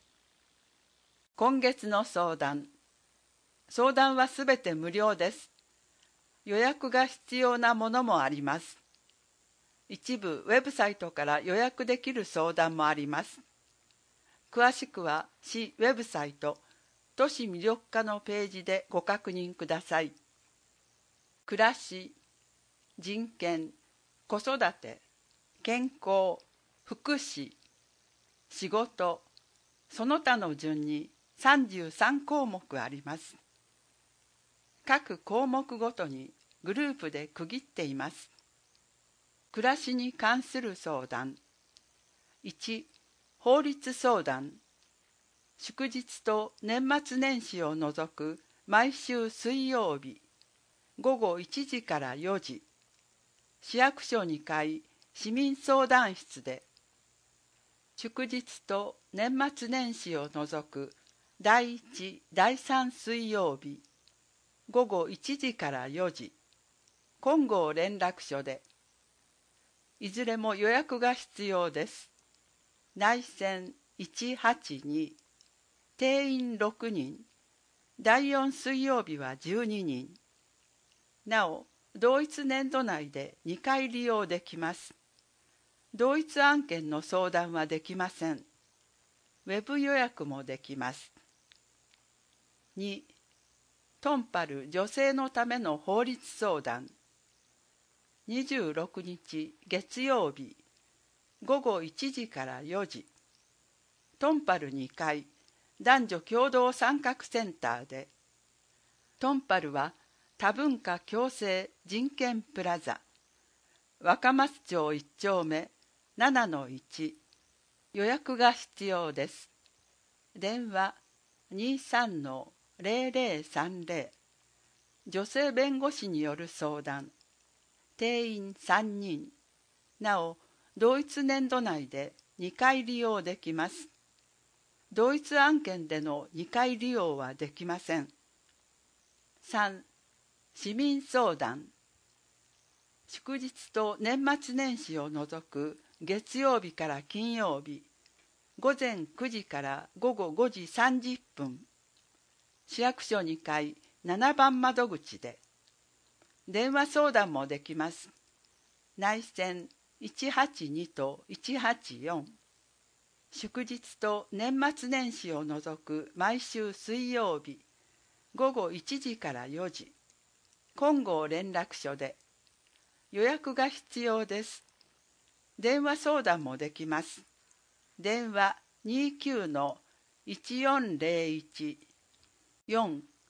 今月の相談。相談はすべて無料です。予約が必要なものもあります。一部ウェブサイトから予約できる相談もあります。詳しくは市ウェブサイト都市魅力課のページでご確認ください。暮らし、人権、子育て、健康、福祉、仕事、その他の順にさんじゅうさんこうもくあります。各項目ごとにグループで区切っています。暮らしに関する相談。いち、法律相談。祝日と年末年始を除く毎週水曜日、ごごいちじからよじ、市役所にかい市民相談室で、祝日と年末年始を除くだいいち、だいさん水曜日、ごごいちじからよじ、金剛連絡所で、いずれも予約が必要です。内線いちはちに、定員ろくにん、だいよん水曜日はじゅうににん。なお、同一年度内でにかい利用できます。同一案件の相談はできません。ウェブ予約もできます。に、トンパル女性のための法律相談。にじゅうろくにち月曜日、ごごいちじからよじ、トンパルにかい男女共同参画センターで、トンパルは多文化共生人権プラザ、若松町いっちょうめななのいち、予約が必要です。電話 にさんのゼロゼロさんゼロ、女性弁護士による相談。定員さんにん。なお、同一年度内でにかい利用できます。同一案件でのにかい利用はできません。さん、市民相談。祝日と年末年始を除く月曜日から金曜日、ごぜんくじからごごごじさんじゅっぷん、市役所にかいななばん窓口で、電話相談もできます。内線いちはちにといちはちよん、祝日と年末年始を除く毎週水曜日、ごごいちじからよじ、金剛連絡所で、予約が必要です。電話相談もできます。電話 にじゅうきゅうのいちよんゼロいち、よん、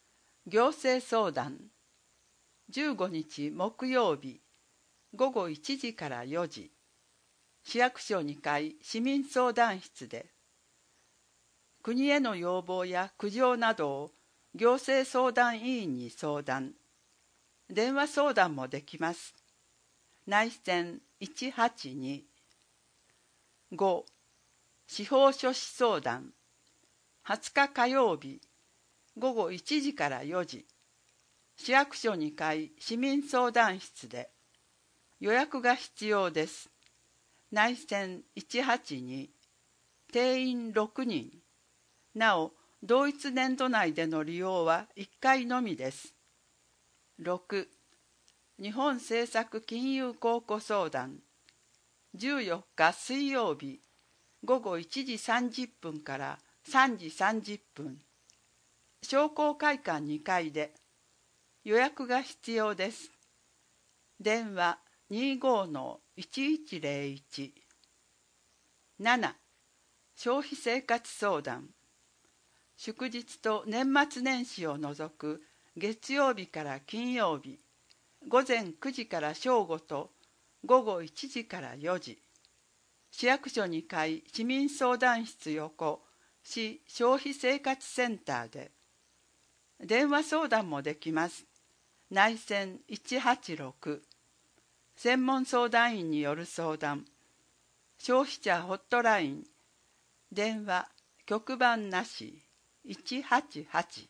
行政相談。じゅうごにち木曜日ごごいちじからよじ、市役所にかい市民相談室で、国への要望や苦情などを行政相談委員に相談。電話相談もできます。内線いちはちに。ご. 司法書士相談。はつか火曜日ごごいちじからよじ、市役所にかい市民相談室で、予約が必要です。内線いちはちに。定員ろくにん。なお、同一年度内での利用はいっかいのみです。ろく. 日本政策金融公庫相談。じゅうよっか水曜日ごごいちじさんじゅっぷんからさんじさんじゅっぷん。商工会館にかいで、予約が必要です。電話 にじゅうごのいちいちゼロいち。なな. 消費生活相談。祝日と年末年始を除く月曜日から金曜日、ごぜんくじから正午とごごいちじからよじ、市役所にかい市民相談室横市消費生活センターで、電話相談もできます。内線いちはちろく。専門相談員による相談。消費者ホットライン。電話局番なしいちはちはち。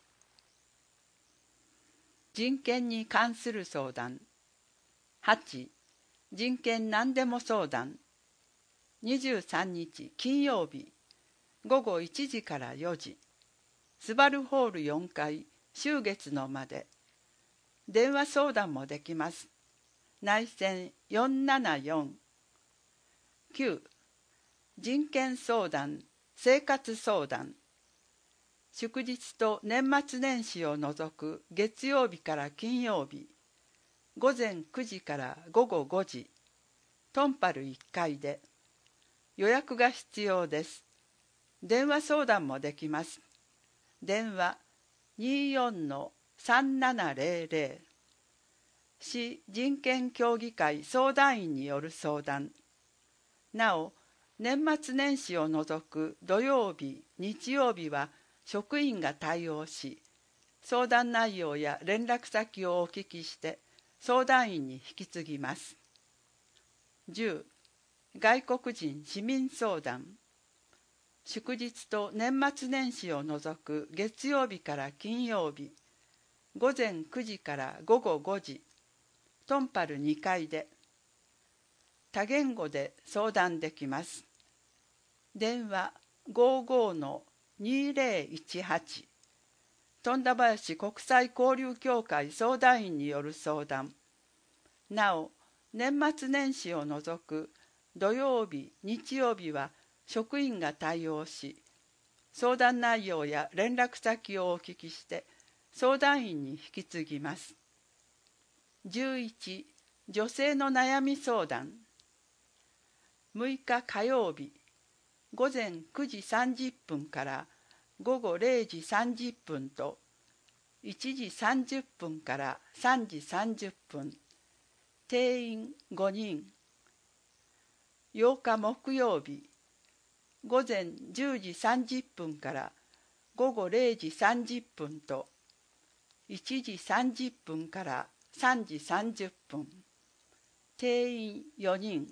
人権に関する相談。はち. 人権何でも相談。にじゅうさんにち金曜日ごごいちじからよじ、スバルホールよんかい秋月の間で、電話相談もできます。内線よんななよん。きゅう. 人権相談生活相談。祝日と年末年始を除く月曜日から金曜日、ごぜんくじからごごごじ、トンパルいっかいで、予約が必要です。電話相談もできます。電話 にじゅうよんのさんななゼロゼロ。市人権協議会相談員による相談。なお、年末年始を除く土曜日、日曜日は職員が対応し、相談内容や連絡先をお聞きして相談員に引き継ぎます。じゅう. 外国人市民相談。祝日と年末年始を除く月曜日から金曜日、ごぜんくじからごごごじ、トンパルにかいで、多言語で相談できます。電話 ごごのにゼロいちはち。富田林国際交流協会相談員による相談。なお、年末年始を除く土曜日、日曜日は職員が対応し、相談内容や連絡先をお聞きして相談員に引き継ぎます。じゅういち. 女性の悩み相談。むいか火曜日ごぜんくじさんじゅっぷんからごごれいじさんじゅっぷんといちじさんじゅっぷんからさんじさんじゅっぷん、定員ごにん。ようか木曜日ごぜんじゅうじさんじゅっぷんからごごれいじさんじゅっぷんといちじさんじゅっぷんからさんじさんじゅっぷん、定員よにん。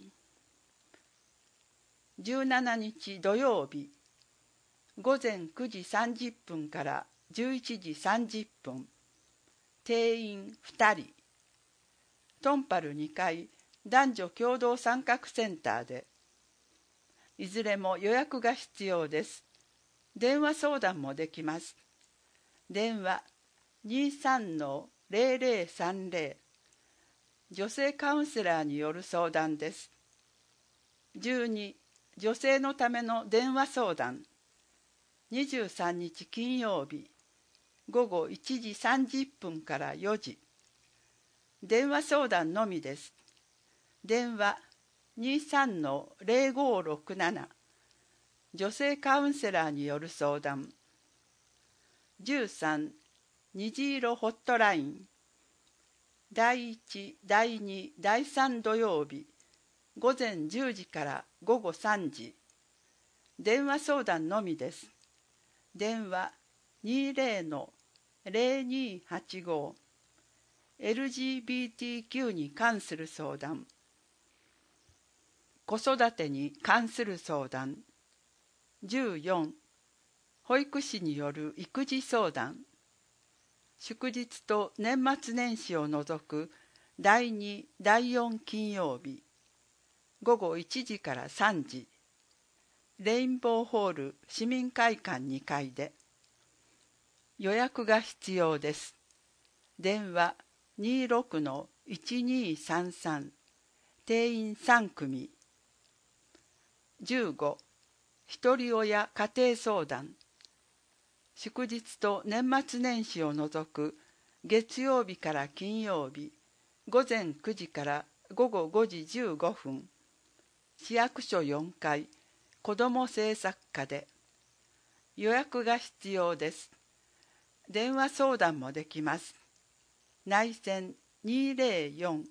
じゅうしちにち土曜日ごぜんくじさんじゅっぷんからじゅういちじさんじゅっぷん、定員ふたり。トンパルにかい男女共同参画センターで、いずれも予約が必要です。電話相談もできます。電話 にじゅうさんのゼロゼロさんゼロ。女性カウンセラーによる相談です。じゅうに. 女性のための電話相談。にじゅうさんにち金曜日ごごいちじさんじゅっぷんからよじ。電話相談のみです。電話 にじゅうさんのゼロごろくなな。女性カウンセラーによる相談。じゅうさん. 虹色ホットラインだいいち、だいに、だいさん土曜日ごぜんじゅうじからごごさんじ、電話相談のみです。電話 にじゅうのゼロにーはちご エルジービーティーキュー に関する相談、子育てに関する相談、じゅうよん保育士による育児相談、祝日と年末年始を除くだいに、だいよん金曜日ごごいちじからさんじ、レインボーホール市民会館にかいで。予約が必要です。電話にじゅうろくのいちにーさんさん、定員さんくみ。じゅうごひとり親家庭相談、祝日と年末年始を除く月曜日から金曜日ごぜんくじからごごごじじゅうごふん、市役所よんかい子ども政策課で。予約が必要です。電話相談もできます。内線にーぜろよん。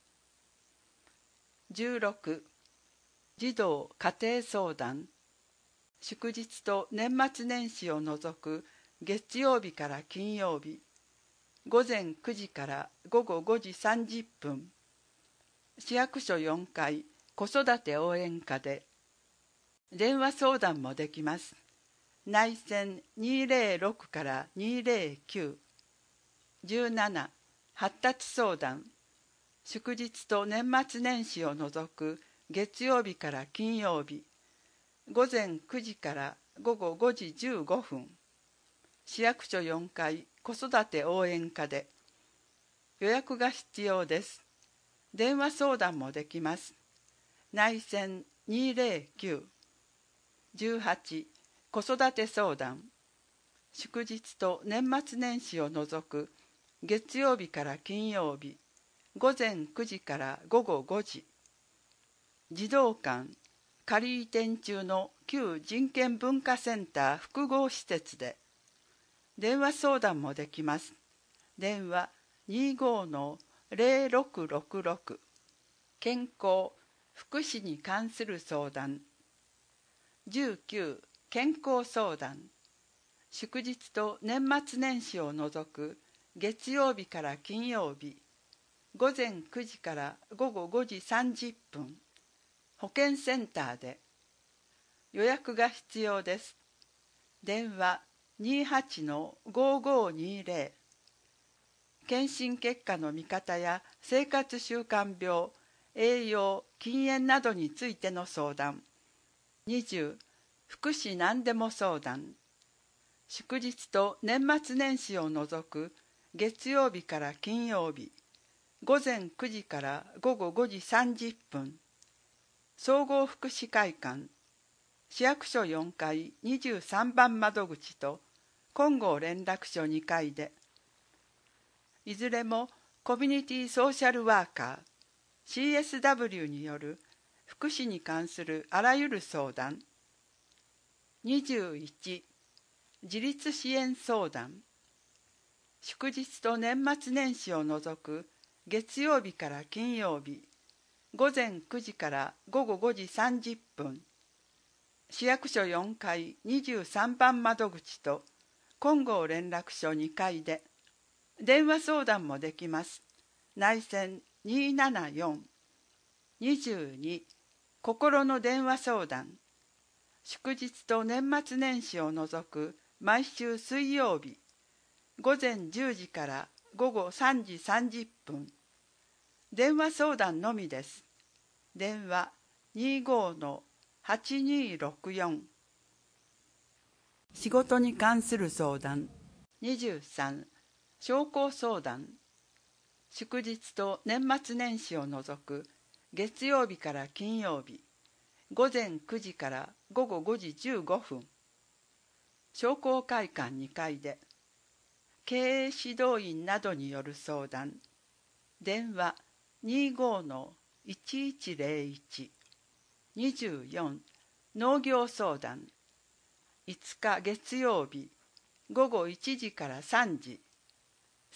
じゅうろく児童家庭相談、祝日と年末年始を除く月曜日から金曜日ごぜんくじからごごごじさんじゅっぷん、市役所よんかい子育て応援課で。電話相談もできます。内線にーぜろろくからにーぜろきゅう。じゅうなな発達相談、祝日と年末年始を除く月曜日から金曜日ごぜんくじからごごごじじゅうごふん、市役所よんかい子育て応援課で。予約が必要です。電話相談もできます。内線にーぜろきゅう。じゅうはち子育て相談、祝日と年末年始を除く月曜日から金曜日ごぜんくじからごごごじ、児童館仮移転中の旧人権文化センター複合施設で。電話相談もできます。電話にじゅうごのゼロろくろくろく。健康福祉に関する相談、じゅうきゅう健康相談、祝日と年末年始を除く月曜日から金曜日ごぜんくじからごごごじさんじゅっぷん、保健センターで。予約が必要です。電話にじゅうはちのごごにぜろ。検診結果の見方や生活習慣病、栄養、禁煙などについての相談。にじゅう福祉何でも相談、祝日と年末年始を除く月曜日から金曜日ごぜんくじからごごごじさんじゅっぷん、総合福祉会館市役所よんかいにじゅうさんばん窓口と金剛連絡所にかいで。いずれもコミュニティソーシャルワーカー シーエスダブリュー による福祉に関するあらゆる相談。にじゅういち自立支援相談、祝日と年末年始を除く月曜日から金曜日ごぜんくじからごごごじさんじゅっぷん、市役所よんかいにじゅうさんばん窓口と金剛連絡所にかいで。電話相談もできます。内線にーななよん。にじゅうに心の電話相談、祝日と年末年始を除く毎週水曜日ごぜんじゅうじからごごさんじさんじゅっぷん、電話相談のみです。電話にじゅうごのはちにーろくよん。仕事に関する相談。にじゅうさん商工相談、祝日と年末年始を除く月曜日から金曜日ごぜんくじからごごごじじゅうごふん、商工会館にかいで。経営指導員などによる相談。電話にじゅうごのいちいちぜろいち。にじゅうよん農業相談、いつか月曜日ごごいちじからさんじ、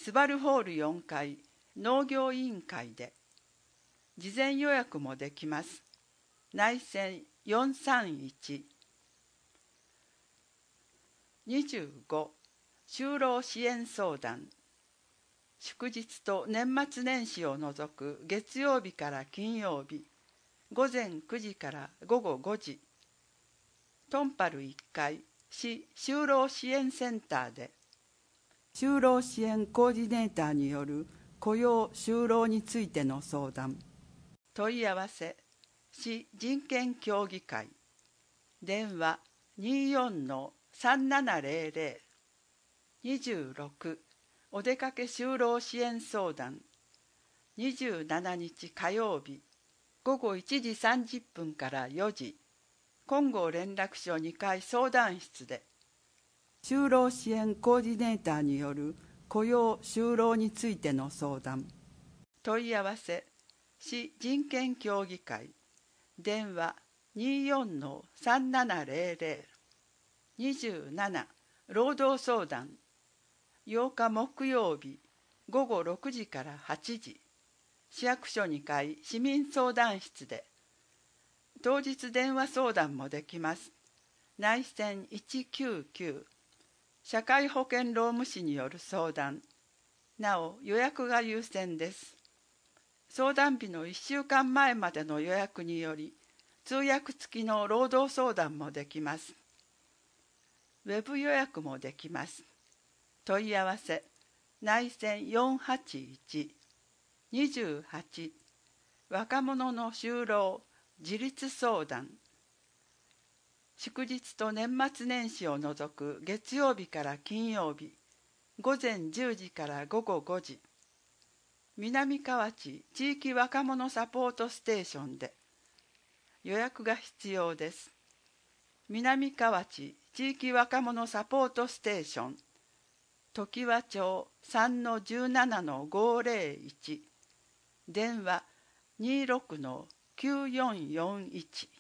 スバルホールよんかい農業委員会で。事前予約もできます。内線よんさんいち。にじゅうご就労支援相談。祝日と年末年始を除く月曜日から金曜日、午前くじから午後ごじ、トンパルいっかい市就労支援センターで。就労支援コーディネーターによる雇用・就労についての相談。問い合わせ市人権協議会。電話 にじゅうよんのさんななゼロゼロ。にじゅうろくお出かけ就労支援相談。にじゅうしちにち火曜日午後いちじさんじゅっぷんからよじ、金剛連絡所にかい相談室で。就労支援コーディネーターによる雇用・就労についての相談。問い合わせ市人権協議会。電話 にじゅうよんのさんななゼロゼロ。にじゅうなな労働相談。ようか木曜日午後ろくじからはちじ、市役所にかい市民相談室で。当日電話相談もできます。内線いちきゅうきゅう。社会保険労務士による相談。なお予約が優先です。相談日のいっしゅうかんまえまでの予約により、通訳付きの労働相談もできます。ウェブ予約もできます。問い合わせ内線よんはちいち。にじゅうはち若者の就労・自立相談。祝日と年末年始を除く月曜日から金曜日、午前じゅうじから午後ごじ、南河内地域若者サポートステーションで。予約が必要です。南河内地域若者サポートステーション、常盤町 さんのじゅうななのごーぜろいち。電話 にじゅうろくのきゅうよんよんいち。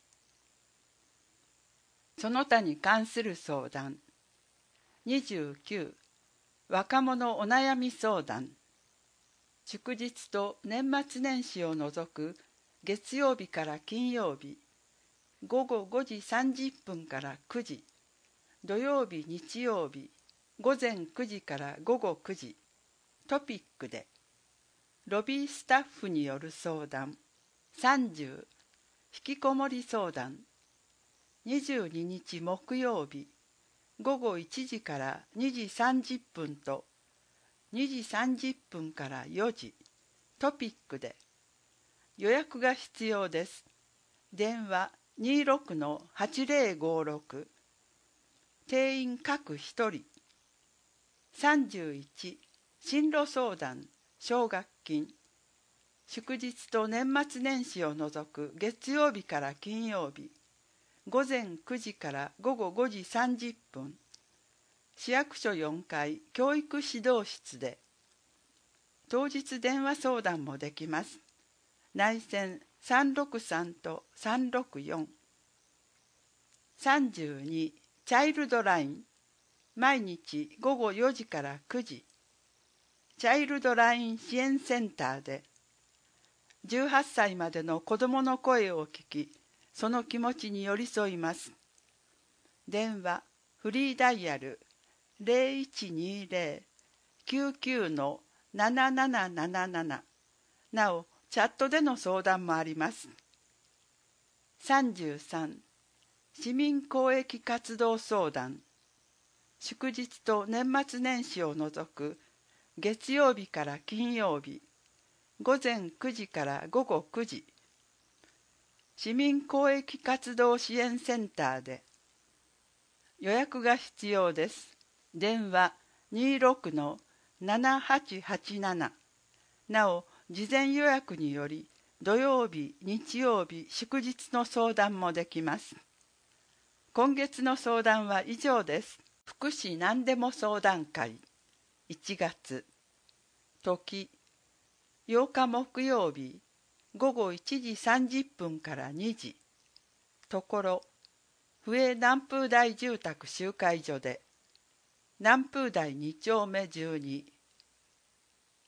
その他に関する相談。にじゅうきゅう若者お悩み相談。祝日と年末年始を除く月曜日から金曜日、午後ごじさんじゅっぷんからくじ、土曜日日曜日午前くじから午後くじ、トピックで。ロビースタッフによる相談。さんじゅう引きこもり相談。にじゅうににち木曜日午後いちじからにじさんじゅっぷんとにじさんじゅっぷんからよじ、トピックで。予約が必要です。電話 にじゅうろくのはちぜろごろく。定員各一人。さんじゅういち進路相談奨学金。祝日と年末年始を除く月曜日から金曜日、午前くじから午後ごじさんじゅっぷん、市役所よんかい教育指導室で。当日電話相談もできます。内線さんろくさんとさんろくよん。さんじゅうにチャイルドライン。毎日午後よじからくじ、チャイルドライン支援センターで。じゅうはっさいまでの子どもの声を聞き、その気持ちに寄り添います。電話フリーダイヤル ゼロいちにゼロ きゅうきゅうのななななななな。なおチャットでの相談もあります。さんじゅうさん市民公益活動相談。祝日と年末年始を除く月曜日から金曜日、午前くじから午後くじ、市民公益活動支援センターで。予約が必要です。電話 にじゅうろくのななはちはちなな。なお事前予約により土曜日日曜日祝日の相談もできます。今月の相談は以上です。福祉何でも相談会いちがつ。時ようか木曜日午後いちじさんじゅっぷんからにじ。ところ笛南風台住宅集会所で。南風台に丁目じゅうに。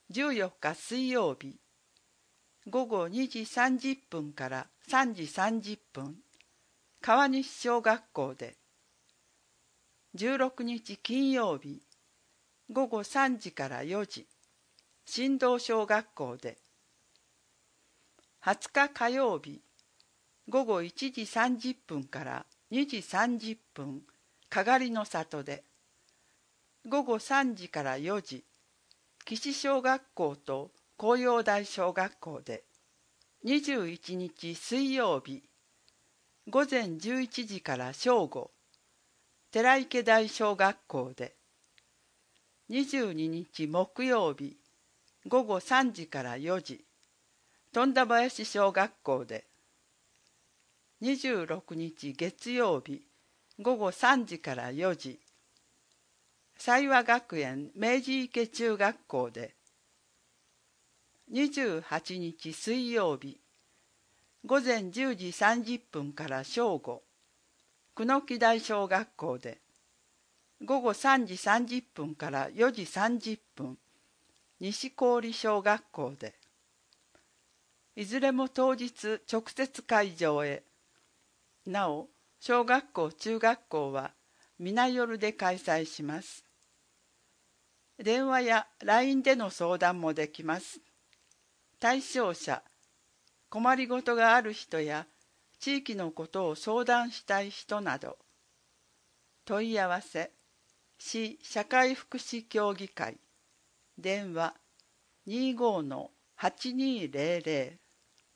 じゅうよっか水曜日、午後にじさんじゅっぷんからさんじさんじゅっぷん、川西小学校で、じゅうろくにち金曜日、午後さんじからよじ、新道小学校で、はつか火曜日、午後いちじさんじゅっぷんからにじさんじゅっぷん、かがりの里で、午後さんじからよじ、岸小学校と紅葉台小学校で、にじゅういちにち水曜日、午前じゅういちじから正午、寺池台小学校で、にじゅうににち木曜日、午後さんじからよじ、富田林小学校で、にじゅうろくにち月曜日、午後さんじからよじ、彩和学園明治池中学校で、にじゅうはちにち水曜日、午前じゅうじさんじゅっぷんから正午、久木台小学校で、午後さんじさんじゅっぷんからよじさんじゅっぷん、西郡小学校で、いずれも当日直接会場へ。なお、小学校中学校は皆夜で開催します。電話や ライン での相談もできます。対象者、困りごとがある人や地域のことを相談したい人など。問い合わせ、市社会福祉協議会、電話 にじゅうごのはちにーぜろぜろ。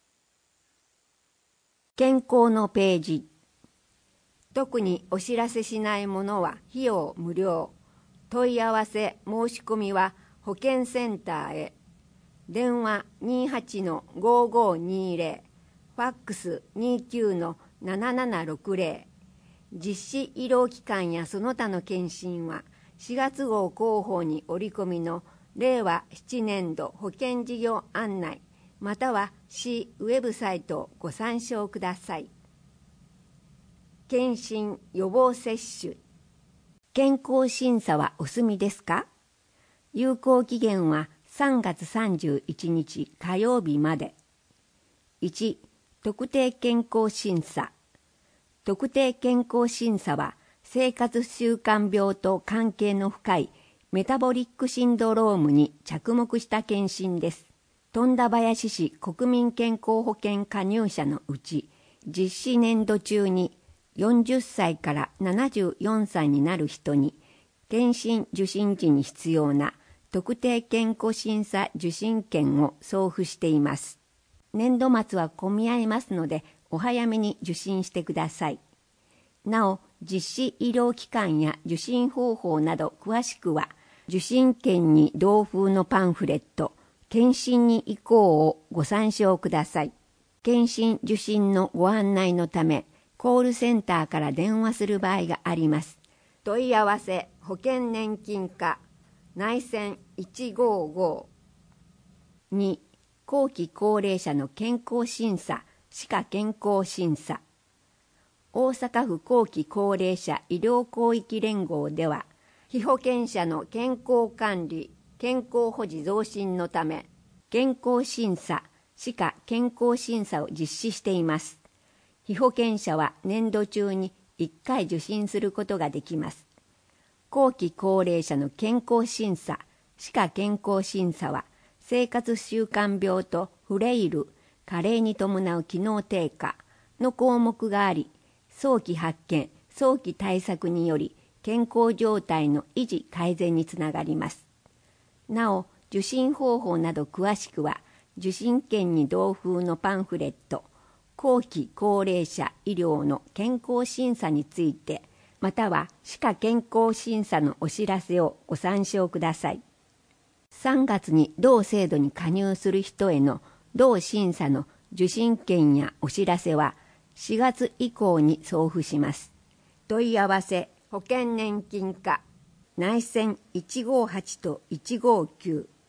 健康のページ。特にお知らせしないものは費用無料。問い合わせ申し込みは保健センターへ。電話 にじゅうはちのごーごーにーぜろ、ファックス にじゅうきゅうのななななろくぜろ。実施医療機関やその他の検診はしがつ号広報に折り込みのれいわななねんど保険事業案内または市ウェブサイトをご参照ください。検診予防接種。健康審査はお済みですか？有効期限はさんがつさんじゅういちにち火曜日まで。いち. 特定健康審査。特定健康審査は生活習慣病と関係の深いメタボリックシンドロームに着目した検診です。富田林市国民健康保険加入者のうち、実施年度中によんじゅっさいからななじゅうよんさいになる人に、検診受診時に必要な特定健康審査受診券を送付しています。年度末は混み合いますので、お早めに受診してください。なお、実施医療機関や受診方法など詳しくは、受診券に同封のパンフレット、検診に行こうをご参照ください。検診受診のご案内のため、コールセンターから電話する場合があります。問い合わせ保険年金課内線いちごーごー。に. 後期高齢者の健康審査、歯科健康審査。大阪府後期高齢者医療広域連合では、被保険者の健康管理、健康保持増進のため、健康審査、歯科健康審査を実施しています。被保険者は年度中にいっかい受診することができます。後期高齢者の健康審査、歯科健康審査は、生活習慣病とフレイル、加齢に伴う機能低下の項目があり、早期発見、早期対策により健康状態の維持改善につながります。なお、受診方法など詳しくは、受診券に同封のパンフレット、後期高齢者医療の健康審査について、または歯科健康審査のお知らせをご参照ください。さんがつに同制度に加入する人への同審査の受診券やお知らせはしがつ以降に送付します。問い合わせ保険年金課内線いちごーはちといちごーきゅう。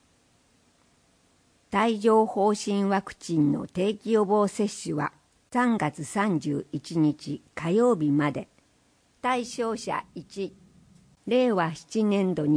帯状疱疹ワクチンの定期予防接種はさんがつさんじゅういちにち火曜日まで。対象者いち、れいわななねんどに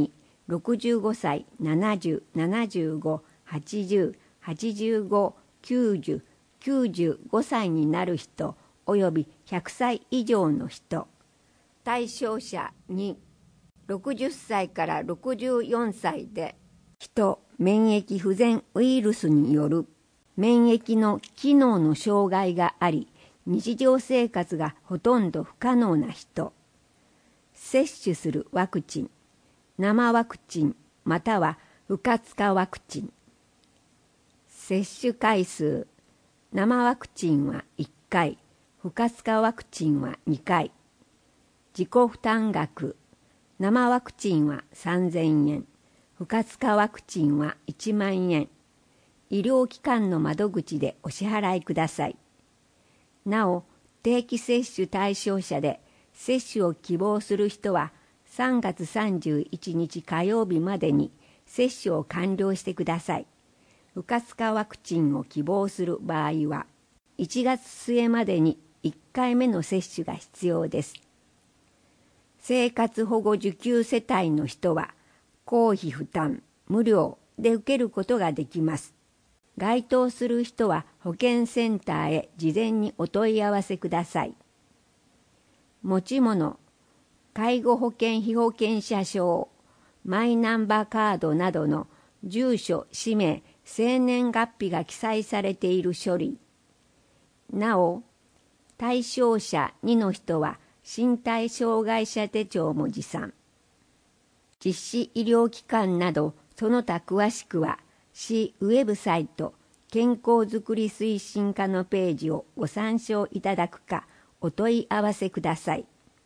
ろくじゅうごさい、ななじゅう、ななじゅうご、はちじゅう、はちじゅうご、きゅうじゅう、きゅうじゅうごさいになる人およびひゃくさい以上の人。対象者に、ろくじゅっさいからろくじゅうよんさいで人免疫不全ウイルスによる免疫の機能の障害があり、日常生活がほとんど不可能な人。接種するワクチン、生ワクチンまたは不活化ワクチン。接種回数、生ワクチンはいっかい、不活化ワクチンはにかい。自己負担額、生ワクチンはさんぜんえん、不活化ワクチンはいちまんえん。医療機関の窓口でお支払いください。なお、定期接種対象者で接種を希望する人はさんがつさんじゅういちにち火曜日までに接種を完了してください。不活化ワクチンを希望する場合はいちがつすえまでにいっかいめの接種が必要です。生活保護受給世帯の人は公費負担、無料で受けることができます。該当する人は保健センターへ事前にお問い合わせください。持ち物、介護保険被保険者証、マイナンバーカードなどの住所、氏名、生年月日が記載されている書類。なお、対象者にの人は身体障害者手帳も持参。実施医療機関などその他詳しくは市ウェブサイト健康づくり推進課のページをご参照いただくかお問い合わせください。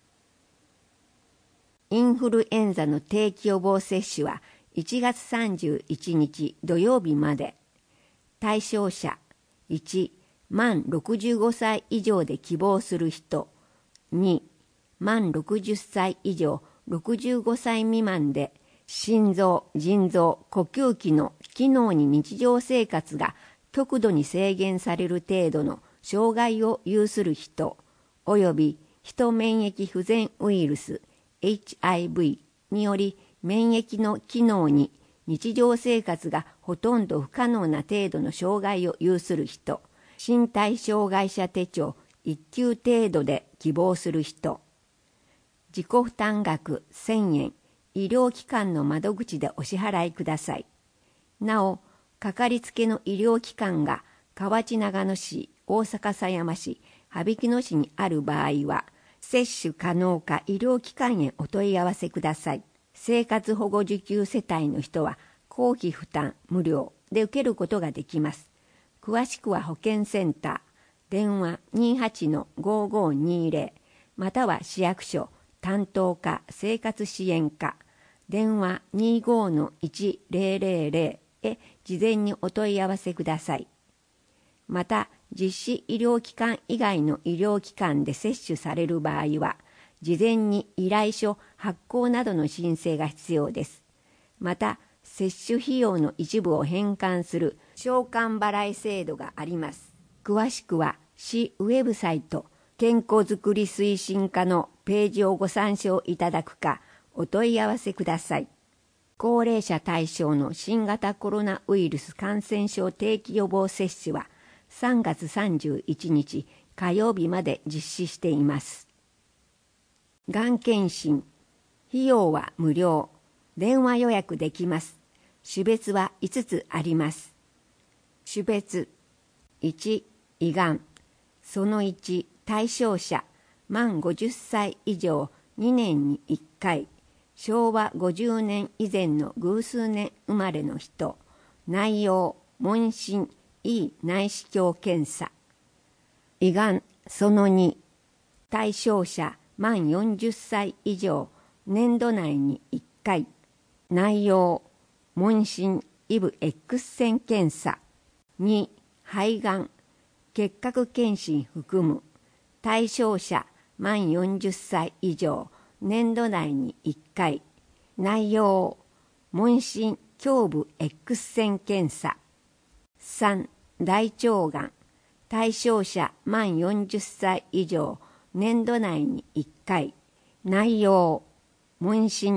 インフルエンザの定期予防接種はいちがつさんじゅういちにち土曜日まで。対象者いち、満ろくじゅうごさい以上で希望する人。に、満ろくじゅっさい以上ろくじゅうごさい未満で心臓、腎臓、呼吸器の機能に日常生活が極度に制限される程度の障害を有する人およびヒト免疫不全ウイルス エイチアイブイ により免疫の機能に日常生活がほとんど不可能な程度の障害を有する人、身体障害者手帳いっきゅう程度で希望する人、自己負担額せんえん、医療機関の窓口でお支払いください。なお、かかりつけの医療機関が河内長野市、大阪狭山市、羽曳野市にある場合は、接種可能か医療機関へお問い合わせください。生活保護受給世帯の人は公費負担無料で受けることができます。詳しくは保健センター、電話 にはちのごごにぜろ または市役所担当課生活支援課電話 にごのいちぜろぜろぜろ へ事前にお問い合わせください。また実施医療機関以外の医療機関で接種される場合は事前に依頼書発行などの申請が必要です。また接種費用の一部を返還する償還払い制度があります。詳しくは市ウェブサイト健康づくり推進課のページをご参照いただくかお問い合わせください。高齢者対象の新型コロナウイルス感染症定期予防接種はさんがつさんじゅういちにち火曜日まで実施しています。がん検診、費用は無料、電話予約できます。種別はいつつあります。種別いち、胃がん、そのいち、対象者、満ごじゅっさい以上にねんにいっかい、しょうわごじゅうねん以前の偶数年生まれの人、内容、問診、胃内視鏡検査。胃がん、そのに、対象者、満よんじゅっさい以上、年度内にいっかい、内容、問診、イブ X 線検査。に、肺がん、結核検診含む、対象者、満よんじゅっさい以上、年度内にいっかい、内容、問診、胸部 X 線検査。さん、大腸がん、対象者、満よんじゅっさい以上、年度内にいっかい、内容、問診、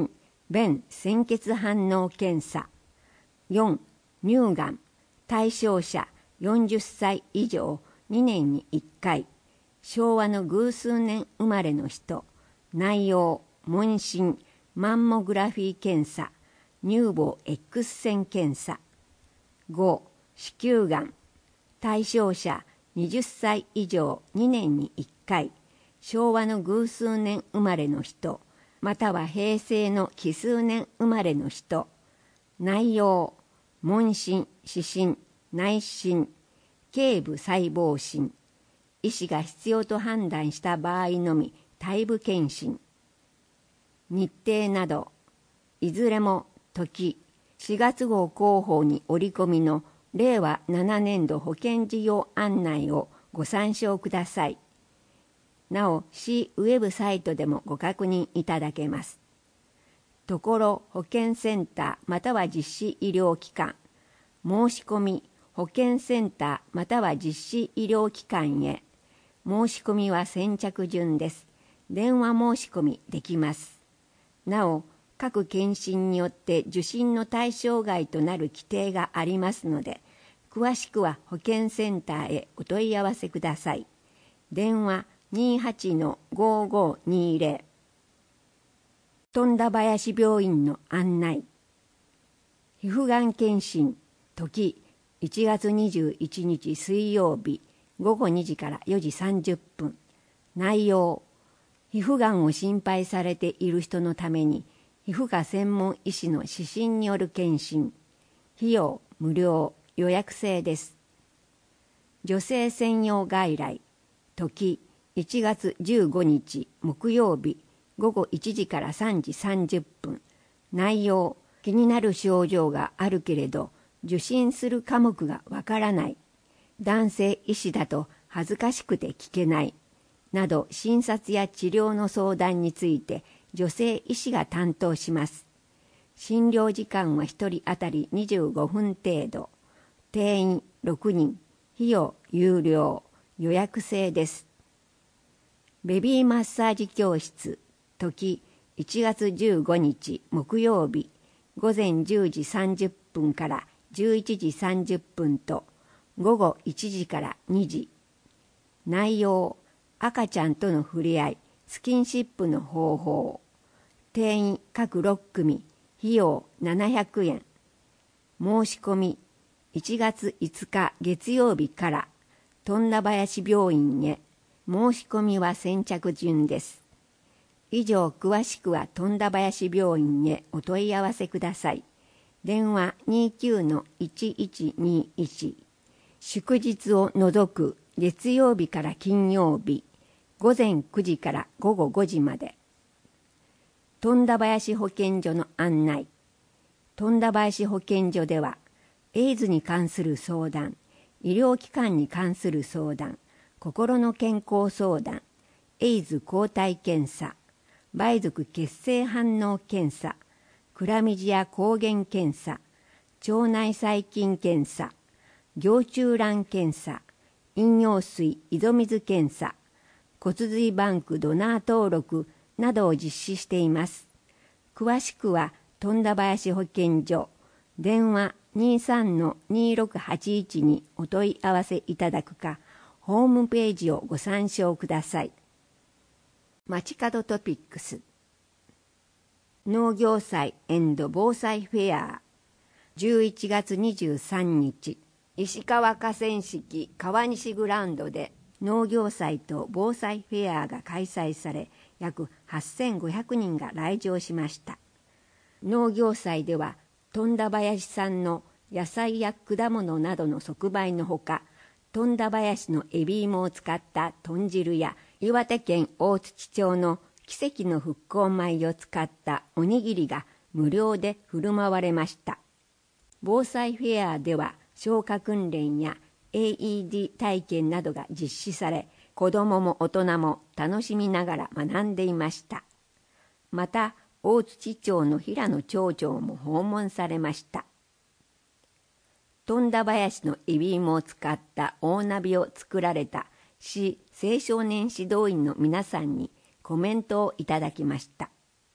便鮮血反応検査。よん、乳がん、対象者よんじゅっさい以上にねんにいっかい、昭和の偶数年生まれの人、内容、問診、マンモグラフィー検査、乳房 X 線検査。ご、子宮がん、対象者はたち以上にねんにいっかい、昭和の偶数年生まれの人、または平成の奇数年生まれの人。内容、問診、視診、内視診、頸部細胞診。医師が必要と判断した場合のみ体部検診。日程など、いずれも時しがつ号広報に折り込みのれいわななねんど保険事業案内をご参照ください。なお、市ウェブサイトでもご確認いただけます。ところ保健センターまたは実施医療機関、申し込み保健センターまたは実施医療機関へ。申し込みは先着順です。電話申し込みできます。なお、各検診によって受診の対象外となる規定がありますので、詳しくは保健センターへお問い合わせください。電話 にーはちのごーごーにーぜろ。富田林病院の案内。皮膚がん検診、時いちがつにじゅういちにち水曜日ごごにじからよじさんじゅっぷん。内容、皮膚がんを心配されている人のために皮膚科専門医師の指針による検診。費用無料、予約制です。女性専用外来、時いちがつじゅうごにち木曜日ごごいちじからさんじさんじゅっぷん。内容、気になる症状があるけれど受診する科目がわからない、男性医師だと恥ずかしくて聞けないなど、診察や治療の相談について女性医師が担当します。診療時間はひとり当たりにじゅうごふん程度。定員ろくにん。費用有料、予約制です。ベビーマッサージ教室、時いちがつじゅうごにち木曜日ごぜんじゅうじさんじゅっぷんからじゅういちじさんじゅっぷんとごごいちじからにじ。内容、赤ちゃんとの触れ合い、スキンシップの方法。定員各ろっくみ、費用ななひゃくえん。申し込みいちがついつか月曜日から富田林病院へ。申し込みは先着順です。以上、詳しくは富田林病院へお問い合わせください。電話 にじゅうきゅうのいちいちにいち。祝日を除く月曜日から金曜日ごぜんくじからごごごじまで。富田林保健所の案内。富田林保健所ではエイズに関する相談、医療機関に関する相談、心の健康相談、エイズ抗体検査、梅毒血清反応検査、クラミジア抗原検査、腸内細菌検査、凝中卵検査、飲用水井戸水検査、骨髄バンクドナー登録などを実施しています。詳しくは富田林保健所、電話 にじゅうさんのにーろくはちいち にお問い合わせいただくか、ホームページをご参照ください。街角トピックス。農業祭&防災フェア。じゅういちがつにじゅうさんにち、石川河川敷川西グラウンドで農業祭と防災フェアが開催され、約はっせんごひゃくにんが来場しました。農業祭では富田林産の野菜や果物などの即売のほか、富田林のエビ芋を使った豚汁や岩手県大槌町の奇跡の復興米を使ったおにぎりが無料で振る舞われました。防災フェアでは消火訓練や エーイーディー 体験などが実施され、子どもも大人も楽しみながら学んでいました。また大槌町の平野町長も訪問されました。富田林のエビ芋を使った大鍋を作られた市青少年指導員の皆さんにコメントをいただきました。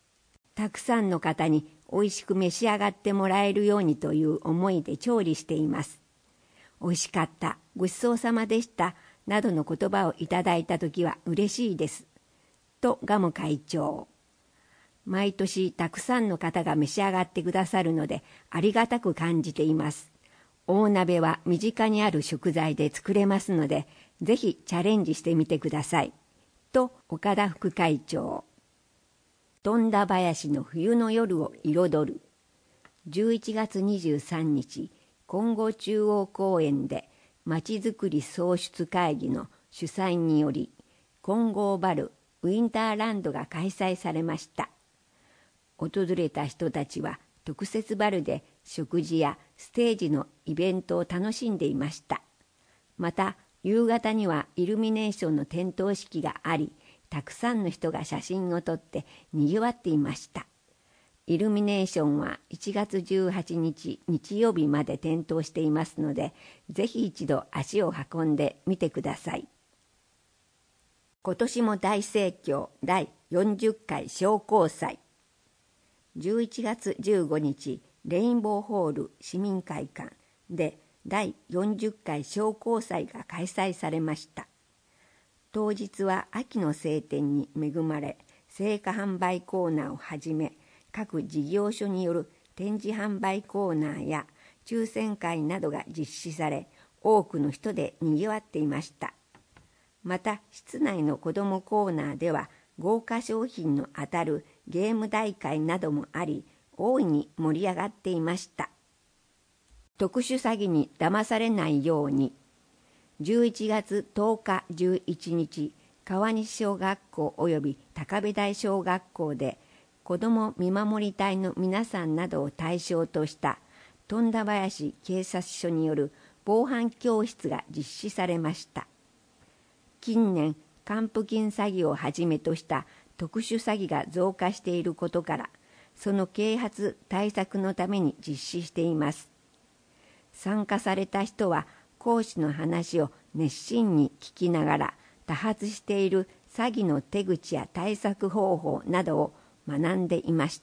たくさんの方においしく召し上がってもらえるようにという思いで調理しています。おいしかった、ごちそうさまでした、などの言葉をいただいたときは嬉しいです。とガモ会長。毎年たくさんの方が召し上がってくださるのでありがたく感じています。大鍋は身近にある食材で作れますので、ぜひチャレンジしてみてください。と岡田副会長。富田林の冬の夜を彩る。じゅういちがつにじゅうさんにち、金剛中央公園でまちづくり創出会議の主催により、金剛バルウィンターランドが開催されました。訪れた人たちは特設バルで食事やステージのイベントを楽しんでいました。また夕方にはイルミネーションの点灯式があり、たくさんの人が写真を撮ってにぎわっていました。イルミネーションはいちがつじゅうはちにち日曜日まで点灯していますので、ぜひ一度足を運んでみてください。今年も大盛況だいよんじゅっかい商工祭。じゅういちがつじゅうごにち、レインボーホール市民会館でだいよんじゅっかい商工祭が開催されました。当日は秋の晴天に恵まれ、青果販売コーナーをはじめ、各事業所による展示販売コーナーや抽選会などが実施され、多くの人でにぎわっていました。また室内の子どもコーナーでは豪華商品の当たるゲーム大会などもあり、大いに盛り上がっていました。特殊詐欺に騙されないように、じゅういちがつとおかじゅういちにち、川西小学校および高部台小学校で子ども見守り隊の皆さんなどを対象とした富田林警察署による防犯教室が実施されました。近年、還付金詐欺をはじめとした特殊詐欺が増加していることから、その啓発対策のために実施しています。参加された人は講師の話を熱心に聞きながら、多発している詐欺の手口や対策方法などを学んでいました。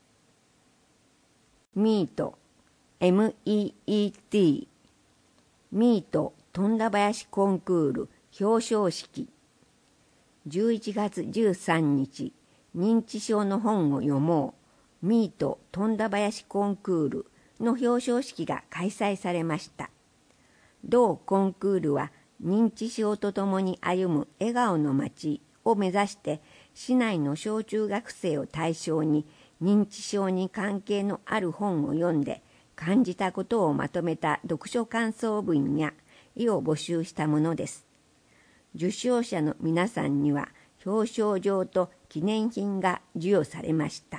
ミート エムイーイーティー ミート富田林コンクール表彰式。じゅういちがつじゅうさんにち、認知症の本を読もうミート富田林コンクールの表彰式が開催されました。同コンクールは認知症とともに歩む笑顔の街を目指して、市内の小中学生を対象に認知症に関係のある本を読んで感じたことをまとめた読書感想文や絵を募集したものです。受賞者の皆さんには表彰状と記念品が授与されました。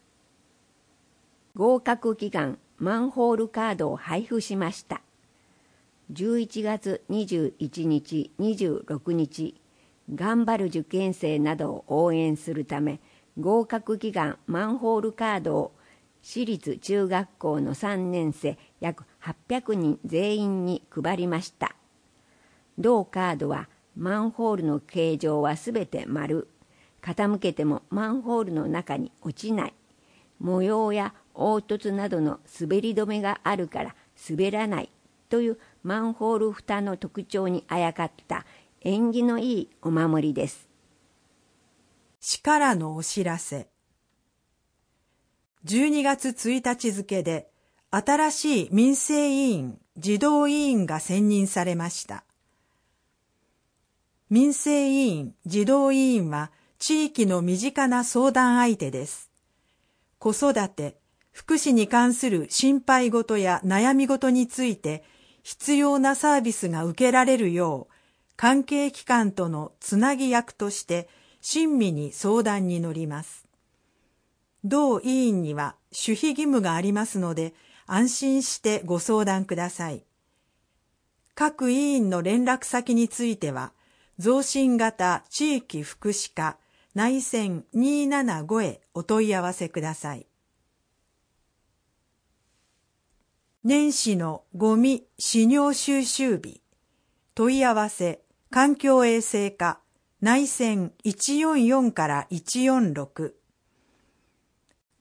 合格祈願マンホールカードを配布しました。じゅういちがつにじゅういちにち、にじゅうろくにち、頑張る受験生などを応援するため、合格祈願マンホールカードを私立中学校のさんねんせい約はっぴゃくにん全員に配りました。同カードはマンホールの形状はすべて丸、傾けてもマンホールの中に落ちない、模様や凹凸などの滑り止めがあるから滑らないというマンホール蓋の特徴にあやかった縁起のいいお守りです。 市からのお知らせ。じゅうにがつついたち付で新しい民生委員、児童委員が選任されました。民生委員、児童委員は地域の身近な相談相手です。子育て、福祉に関する心配事や悩み事について必要なサービスが受けられるよう、関係機関とのつなぎ役として親身に相談に乗ります。同委員には守秘義務がありますので、安心してご相談ください。各委員の連絡先については、増進型地域福祉課内線にーななごへお問い合わせください。年始のゴミ使用収集日、問い合わせ環境衛生課内線いちよんよんからいちよんろく。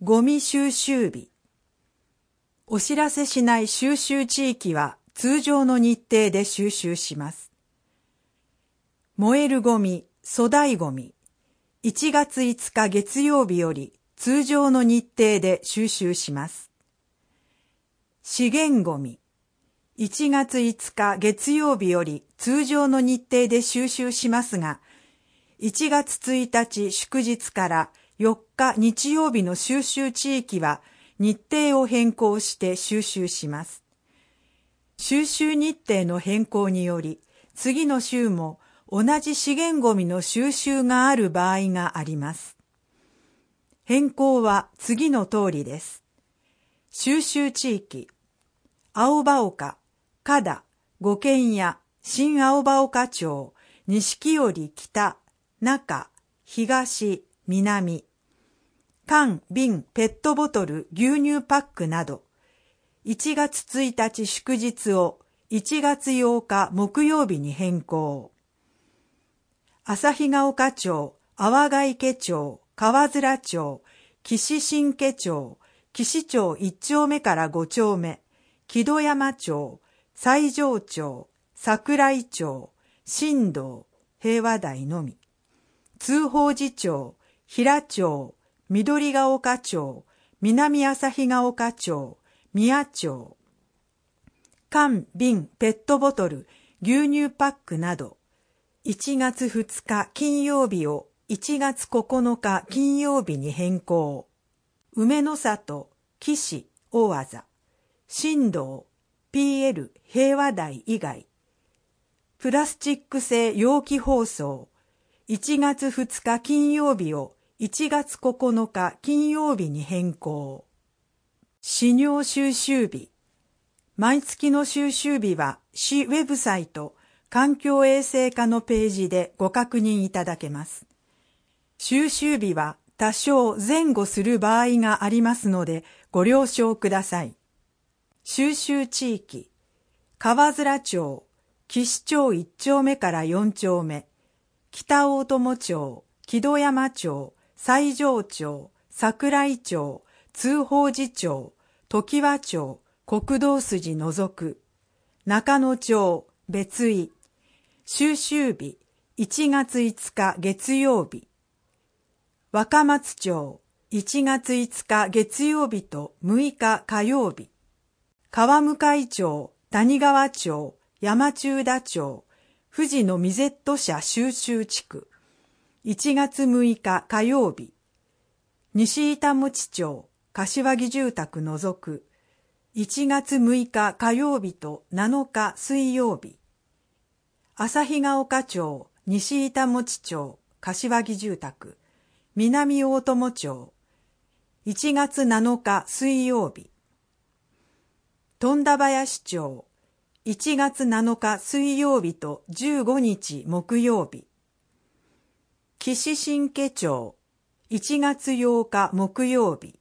ゴミ収集日。お知らせしない収集地域は通常の日程で収集します。燃えるゴミ、粗大ゴミ。いちがついつか月曜日より通常の日程で収集します。資源ゴミ。いちがついつか月曜日より通常の日程で収集しますが、いちがつついたち祝日からよっか日曜日の収集地域は日程を変更して収集します。収集日程の変更により、次の週も同じ資源ゴミの収集がある場合があります。変更は次の通りです。収集地域、青葉岡、加田、五軒屋、新青葉岡町、錦織北、中、東、南、缶、瓶、ペットボトル、牛乳パックなど、いちがつついたち祝日をいちがつようか木曜日に変更。旭ヶ丘町、阿賀池町、川面町、岸新家町、岸町いっ丁目からご丁目、木戸山町、西条町、桜井町、新道、平和台のみ。通宝寺町、平町、緑ヶ丘町、南旭ヶ丘町、宮町。缶、瓶、ペットボトル、牛乳パックなど、いちがつふつか金曜日をいちがつここのか金曜日に変更。梅の里、岸、大字、新道、ピーエル、平和台以外。プラスチック製容器包装、いちがつふつか金曜日をいちがつここのか金曜日に変更。資料収集日。毎月の収集日は市ウェブサイト環境衛生課のページでご確認いただけます。収集日は多少前後する場合がありますのでご了承ください。収集地域、川面町、岸町いっ丁目からよん丁目、北大友町、木戸山町、西条町、桜井町、通宝寺町、常盤町、国道筋除く、中野町、別井、収集日、いちがついつか月曜日、若松町、いちがついつか月曜日とむいか火曜日、川向町、谷川町、山中田町、富士のミゼット社収集地区、いちがつむいか火曜日、西板持町、柏木住宅除く、いちがつむいか火曜日となのか水曜日、旭ヶ丘町、西板持町、柏木住宅、南大友町、いちがつなのか水曜日、富田林町、いちがつなのか水曜日とじゅうごにち木曜日、岸新家町、いちがつようか木曜日、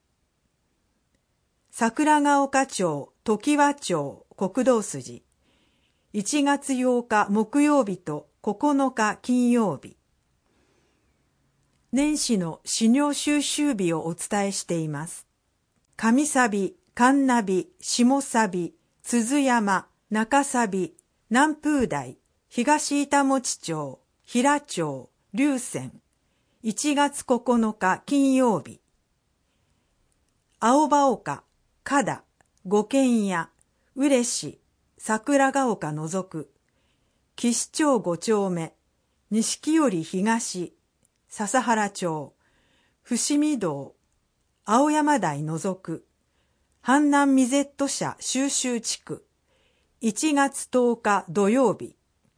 桜ヶ丘町、常盤町、国道筋、いちがつようか木曜日とここのか金曜日。年始の資料収集日をお伝えしています。上サビ、神ナビ、下サビ、鈴山、中サビ、南風台、東板持町、平町、龍泉、いちがつここのか金曜日。青葉岡、加田、五軒屋、嬉、桜ヶ丘除く、岸町五丁目、錦織東、笹原町、伏見道、青山台除く、阪南ミゼット社収集地区、いちがつとおか土曜日、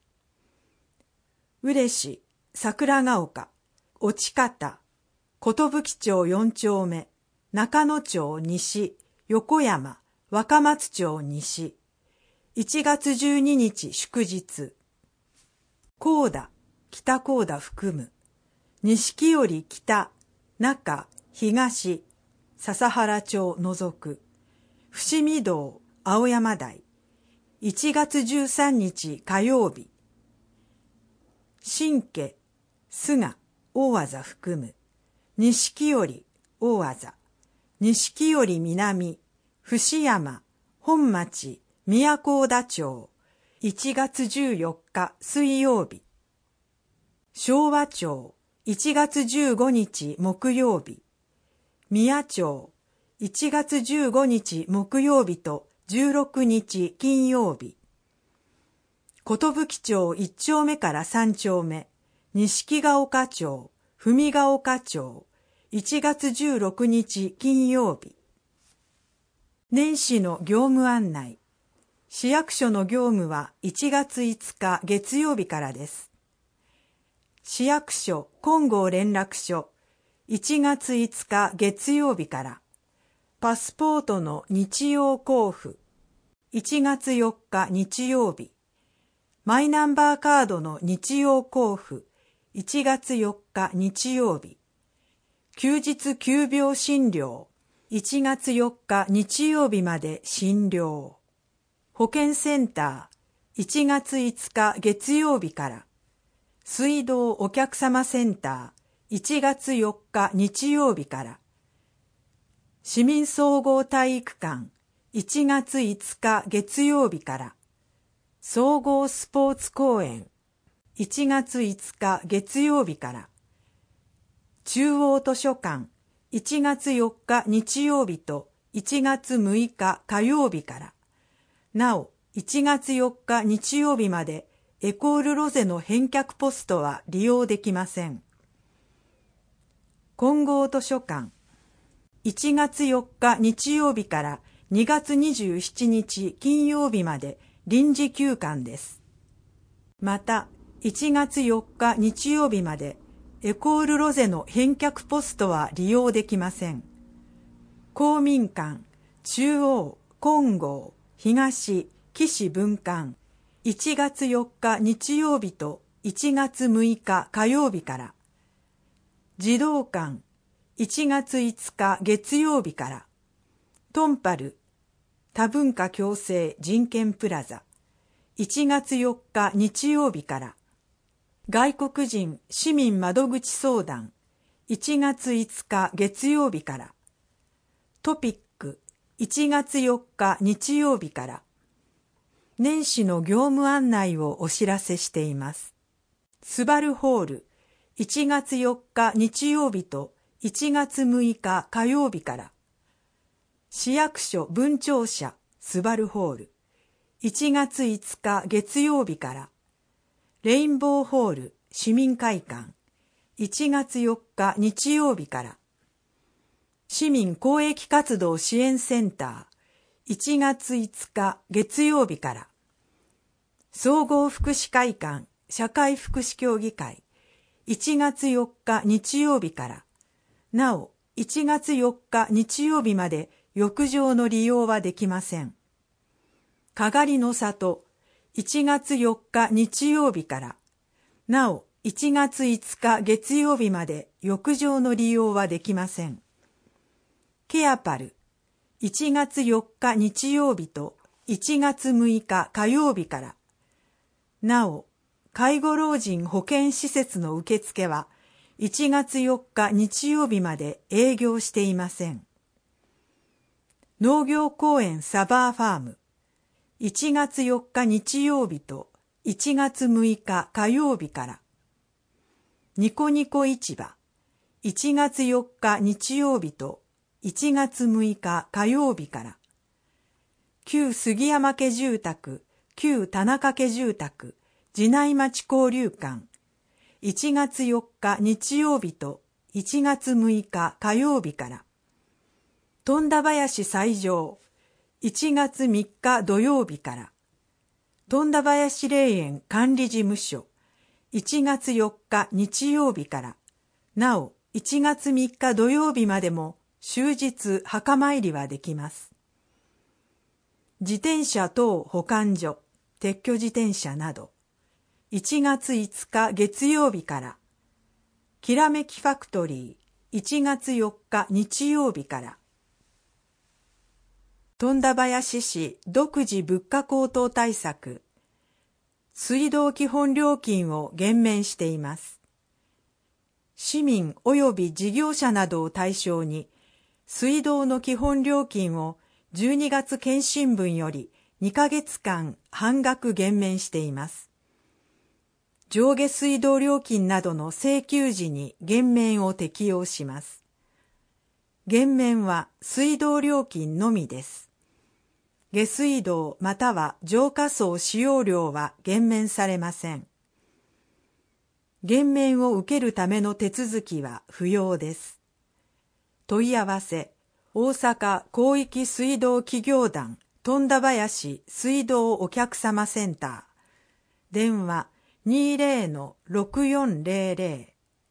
嬉、桜ヶ丘、落方、寿町よん丁目、中野町西、横山、若松町西、いちがつじゅうににち祝日、高田、北高田含む、錦織北、中、東、笹原町除く、伏見道、青山台、いちがつじゅうさんにち火曜日、新家、菅、大字含む、錦織、大字、 錦より南、伏山、本町、宮高田町、いちがつじゅうよっか水曜日。昭和町、いちがつじゅうごにち木曜日。宮町、いちがつじゅうごにち木曜日とじゅうろくにち金曜日。寿町いっちょうめからさんちょうめ、錦ヶ丘町、文ヶ丘町、いちがつじゅうろくにち金曜日。年始の業務案内。市役所の業務はいちがついつか月曜日からです。市役所金剛連絡所、いちがついつか月曜日から、パスポートの日曜交付、いちがつよっか日曜日、マイナンバーカードの日曜交付、いちがつよっか日曜日、休日急病診療、いちがつよっか日曜日まで診療。保健センター、いちがついつか月曜日から、水道お客様センター、いちがつよっか日曜日から、市民総合体育館、いちがついつか月曜日から、総合スポーツ公園、いちがついつか月曜日から、中央図書館、いちがつよっか日曜日といちがつむいか火曜日から、なお、いちがつよっか日曜日までエコールロゼの返却ポストは利用できません。金剛図書館、いちがつよっか日曜日からにがつにじゅうしちにち金曜日まで臨時休館です。また、いちがつよっか日曜日までエコールロゼの返却ポストは利用できません。公民館、中央、金剛、東、岸分館、いちがつよっか日曜日といちがつむいか火曜日から、児童館、いちがついつか月曜日から、トンパル、多文化共生人権プラザ、いちがつよっか日曜日から、外国人市民窓口相談、いちがついつか月曜日から、トピック、いちがつよっか日曜日から、年始の業務案内をお知らせしています。スバルホール、いちがつよっか日曜日といちがつむいか火曜日から、市役所分庁舎スバルホール、いちがついつか月曜日から、レインボーホール市民会館、いちがつよっか日曜日から、市民公益活動支援センター、いちがついつか月曜日から、総合福祉会館社会福祉協議会、いちがつよっか日曜日から、なおいちがつよっか日曜日まで浴場の利用はできません。かがりの里、いちがつよっか日曜日から、なおいちがついつか月曜日まで浴場の利用はできません。ケアパル、いちがつよっか日曜日といちがつむいか火曜日から、なお介護老人保健施設の受付はいちがつよっか日曜日まで営業していません。農業公園サバーファーム、いちがつよっか日曜日といちがつむいか火曜日から、ニコニコ市場、いちがつよっか日曜日といちがつむいか火曜日から、旧杉山家住宅、旧田中家住宅、寺内町交流館、いちがつよっか日曜日といちがつむいか火曜日から、富田林斎場、いちがつみっか土曜日から、富田林霊園管理事務所、いちがつよっか日曜日から、なおいちがつみっか土曜日までも終日墓参りはできます。自転車等保管所、撤去自転車など、いちがついつか月曜日から、きらめきファクトリー、いちがつよっか日曜日から、富田林市独自物価高騰対策、水道基本料金を減免しています。市民及び事業者などを対象に、 水道の基本料金をじゅうにがつ検針分よりにかげつかん半額減免しています。上下水道料金などの請求時に減免を適用します。減免は水道料金のみです。下水道または浄化槽使用料は減免されません。減免を受けるための手続きは不要です。問い合わせ、大阪広域水道企業団富田林水道お客様センター、電話 にじゅうのろくよんぜろぜ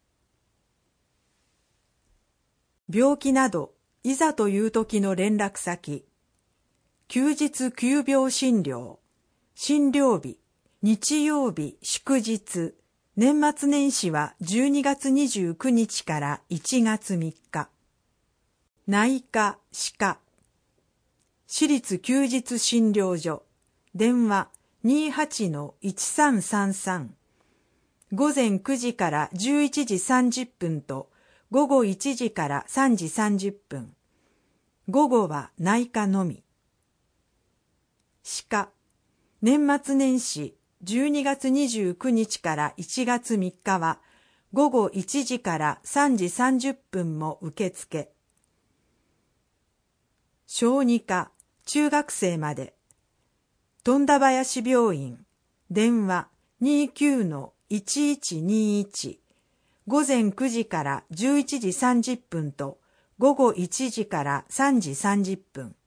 ろ。病気などいざという時の連絡先、休日急病診療、診療日、日曜日祝日、年末年始はじゅうにがつにじゅうくにちからいちがつみっか。内科、歯科、私立休日診療所、電話 にじゅうはちのいちさんさんさん。午前くじからじゅういちじさんじゅっぷんと午後いちじからさんじさんじゅっぷん。午後は内科のみ。歯科、年末年始じゅうにがつにじゅうくにちからいちがつみっかは午後いちじからさんじさんじゅっぷんも受付。小児科、中学生まで。富田林病院、電話 にじゅうきゅうのいちいちにいち。午前くじからじゅういちじさんじゅっぷんと午後いちじからさんじさんじゅっぷん。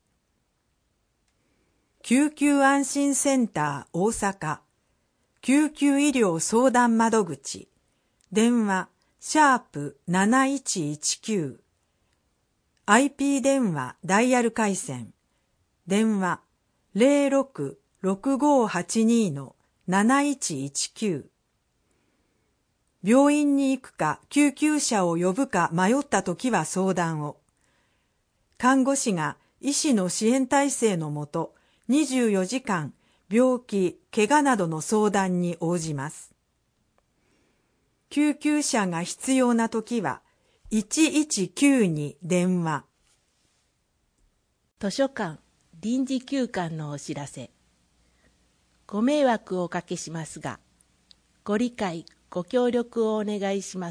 救急安心センター大阪、救急医療相談窓口、電話シャープなないちいちきゅう。アイピー 電話ダイヤル回線、電話 ゼロろくろくごはちにのなないちいちきゅう。病院に行くか救急車を呼ぶか迷ったときは相談を。看護師が医師の支援体制のもとにじゅうよじかん病気、怪我などの相談に応じます。救急車が必要なときはいちいちきゅうに電話。 図書館臨時休館のお知らせ。ご迷惑をおかけしますが、ご理解ご協力をお願いします。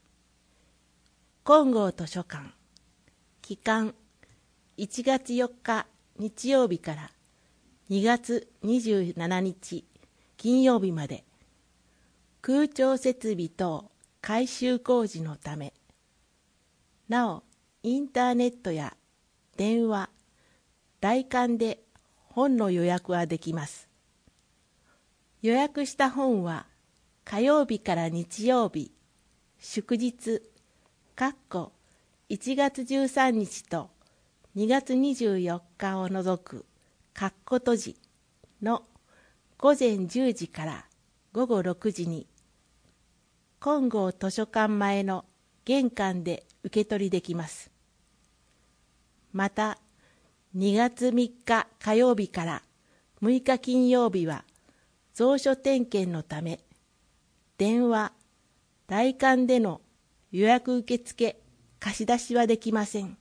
金剛図書館期間いちがつよっか日曜日からにがつにじゅうしちにち金曜日まで、空調設備等改修工事のため、なおインターネットや電話、来館で本の予約はできます。予約した本は火曜日から日曜日、祝日、かっこいちがつじゅうさんにちとにがつにじゅうよっかを除くかっこ閉じのごぜんじゅうじからごごろくじに、金剛図書館前の玄関で受け取りできます。また、にがつみっか火曜日からむいか金曜日は蔵書点検のため、電話、来館での予約受付、貸し出しはできません。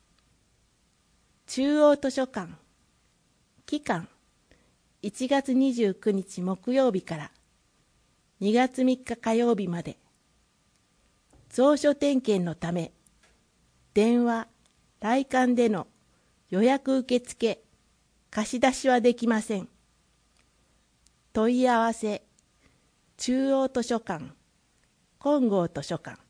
中央図書館、期間いちがつにじゅうくにち木曜日からにがつみっか火曜日まで、蔵書点検のため、電話、来館での予約受付、貸し出しはできません。問い合わせ、中央図書館、金剛図書館。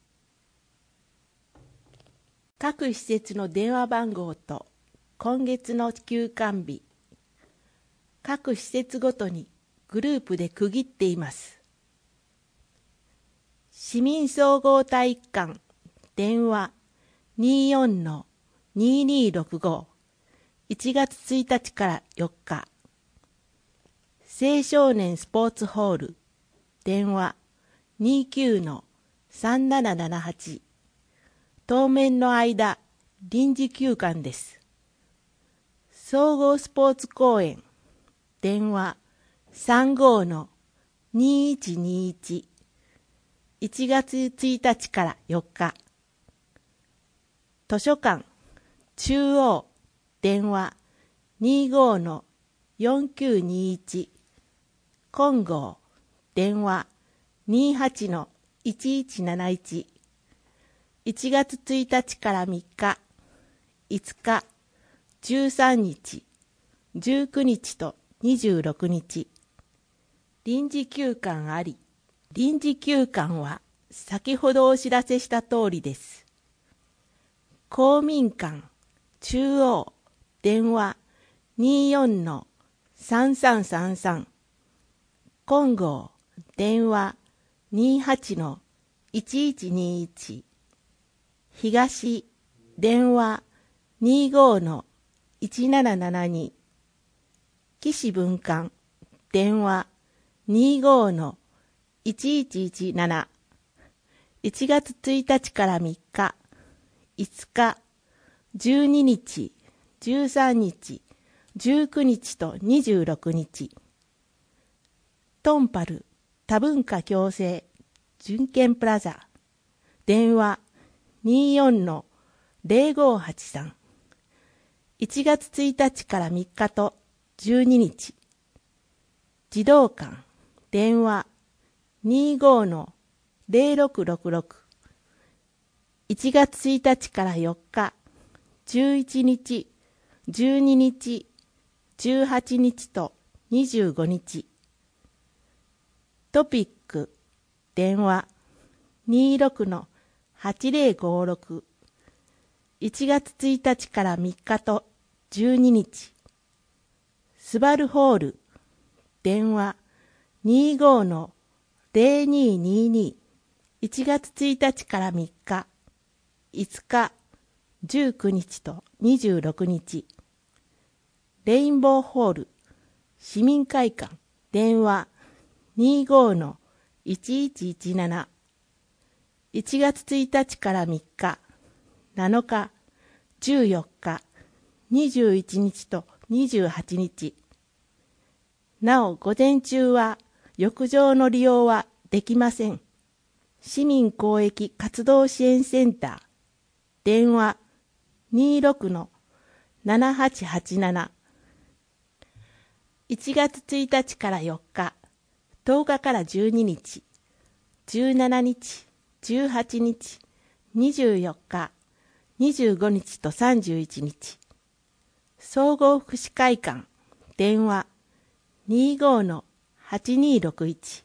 各施設の電話番号と今月の休館日、各施設ごとにグループで区切っています。市民総合体育館、電話 にじゅうよんのにじゅうにろくご、いちがつついたちからよっか。青少年スポーツホール、電話 にじゅうきゅうのさんななななはち。当面の間、臨時休館です。総合スポーツ公園、電話さんじゅうごのにいちにいち。いちがつついたちからよっか。図書館中央電話 にじゅうごのよんきゅうにいち、金剛電話 にじゅうはちのいちいちなないち、いちがつついたちからみっか、いつか、じゅうさんにち、じゅうくにちとにじゅうろくにち。臨時休館あり。臨時休館は先ほどお知らせした通りです。公民館中央電話 にじゅうよんのさんさんさんさん、金剛電話 にじゅうはちのいちいちにいち、東電話 にじゅうごのいちななななに、岸分館電話 にじゅうごのいちいちいちなな、いちがつついたちからみっか、いつか、じゅうににち、じゅうさんにち、じゅうくにちとにじゅうろくにち。トンパル多文化共生純賢プラザ電話 にじゅうよんのぜろごはちさん、いちがつついたちからみっかとじゅうににち。児童館電話 にじゅうごのぜろろくろくろく、いちがつついたちからよっか、じゅういちにち、じゅうににち、じゅうはちにちとにじゅうごにち。トピック電話 にじゅうろくのはちぜろごろく、いちがつついたちからみっかとじゅうににち。スバルホール電話 にじゅうごのぜろににに、いちがつついたちからみっか、いつか、じゅうくにちとにじゅうろくにち。レインボーホール市民会館電話 にじゅうごのいちいちいちなな、いちがつついたちからみっか、なのか、じゅうよっか、にじゅういちにちとにじゅうはちにち。なお午前中は浴場の利用はできません。市民公益活動支援センター電話 にじゅうろくのななはちはちなな、いちがつついたちからよっか、とおかからじゅうににち、じゅうしちにち、じゅうはちにち、にじゅうよっか、にじゅうごにちとさんじゅういちにち。総合福祉会館電話 にじゅうごのはちにろくいち、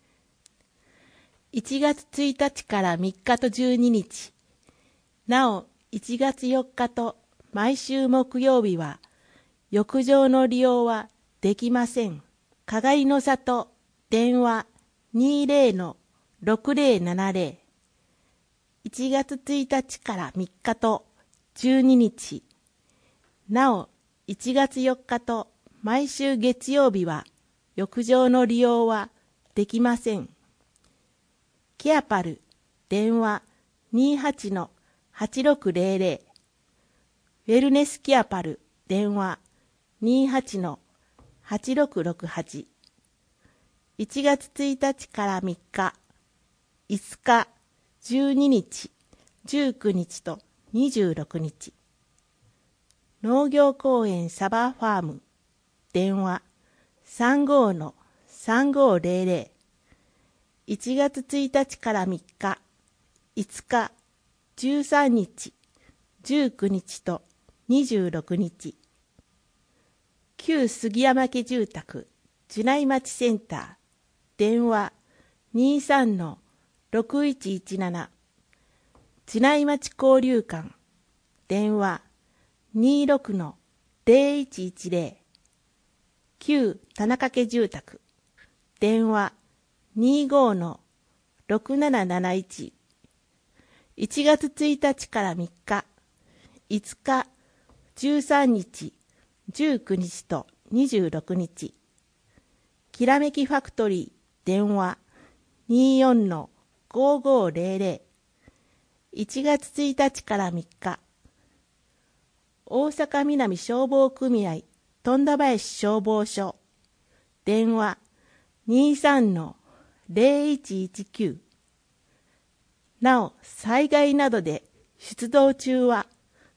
いちがつついたちからみっかとじゅうににち。なおいちがつよっかと毎週木曜日は浴場の利用はできません。かがりの里電話 にじゅうのろくぜろななぜろ、いちがつついたちからみっかとじゅうににち。なおいちがつよっかと毎週月曜日は浴場の利用はできません。ケアパル電話 にじゅうはちのはちろくぜろぜろ、ウェルネスケアパル電話 にじゅうはちのはちろくろくはち、いちがつついたちからみっか、いつか、じゅうににち、じゅうくにちとにじゅうろくにち。農業公園サバーファーム電話 さんじゅうごのさんごぜろぜろ、いちがつついたちからみっか、いつか、じゅうさんにち、じゅうくにちとにじゅうろくにち。旧杉山家住宅樹内町センター電話 にじゅうさんのろくいちいちなな、樹内町交流館電話 にじゅうろくのぜろいちいちぜろ、旧田中家住宅電話 にじゅうごのろくなななないち、いちがつついたちからみっか、いつか、じゅうさんにち、じゅうくにちとにじゅうろくにち。きらめきファクトリー電話 にじゅうよんのごごぜろぜろ、いちがつついたちからみっか。大阪南消防組合富田林消防署電話 にじゅうさんのぜろいちいちきゅう。なお災害などで出動中は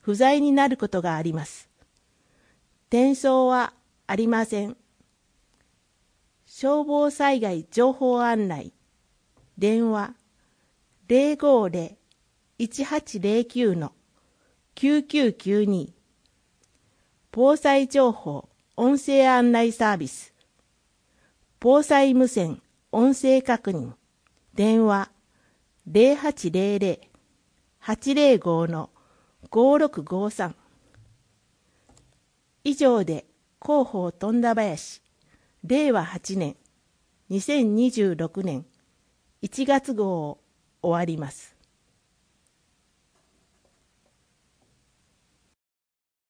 不在になることがあります。転送はありません。消防災害情報案内電話 ゼロごゼロ いちはちゼロきゅう きゅうきゅうきゅうに 防災情報音声案内サービス防災無線音声確認電話 ゼロはちゼロゼロ はちゼロご ごろくごさん 以上で広報富田林れいわはちねんにせんにじゅうろくねんいちがつ号を終わります。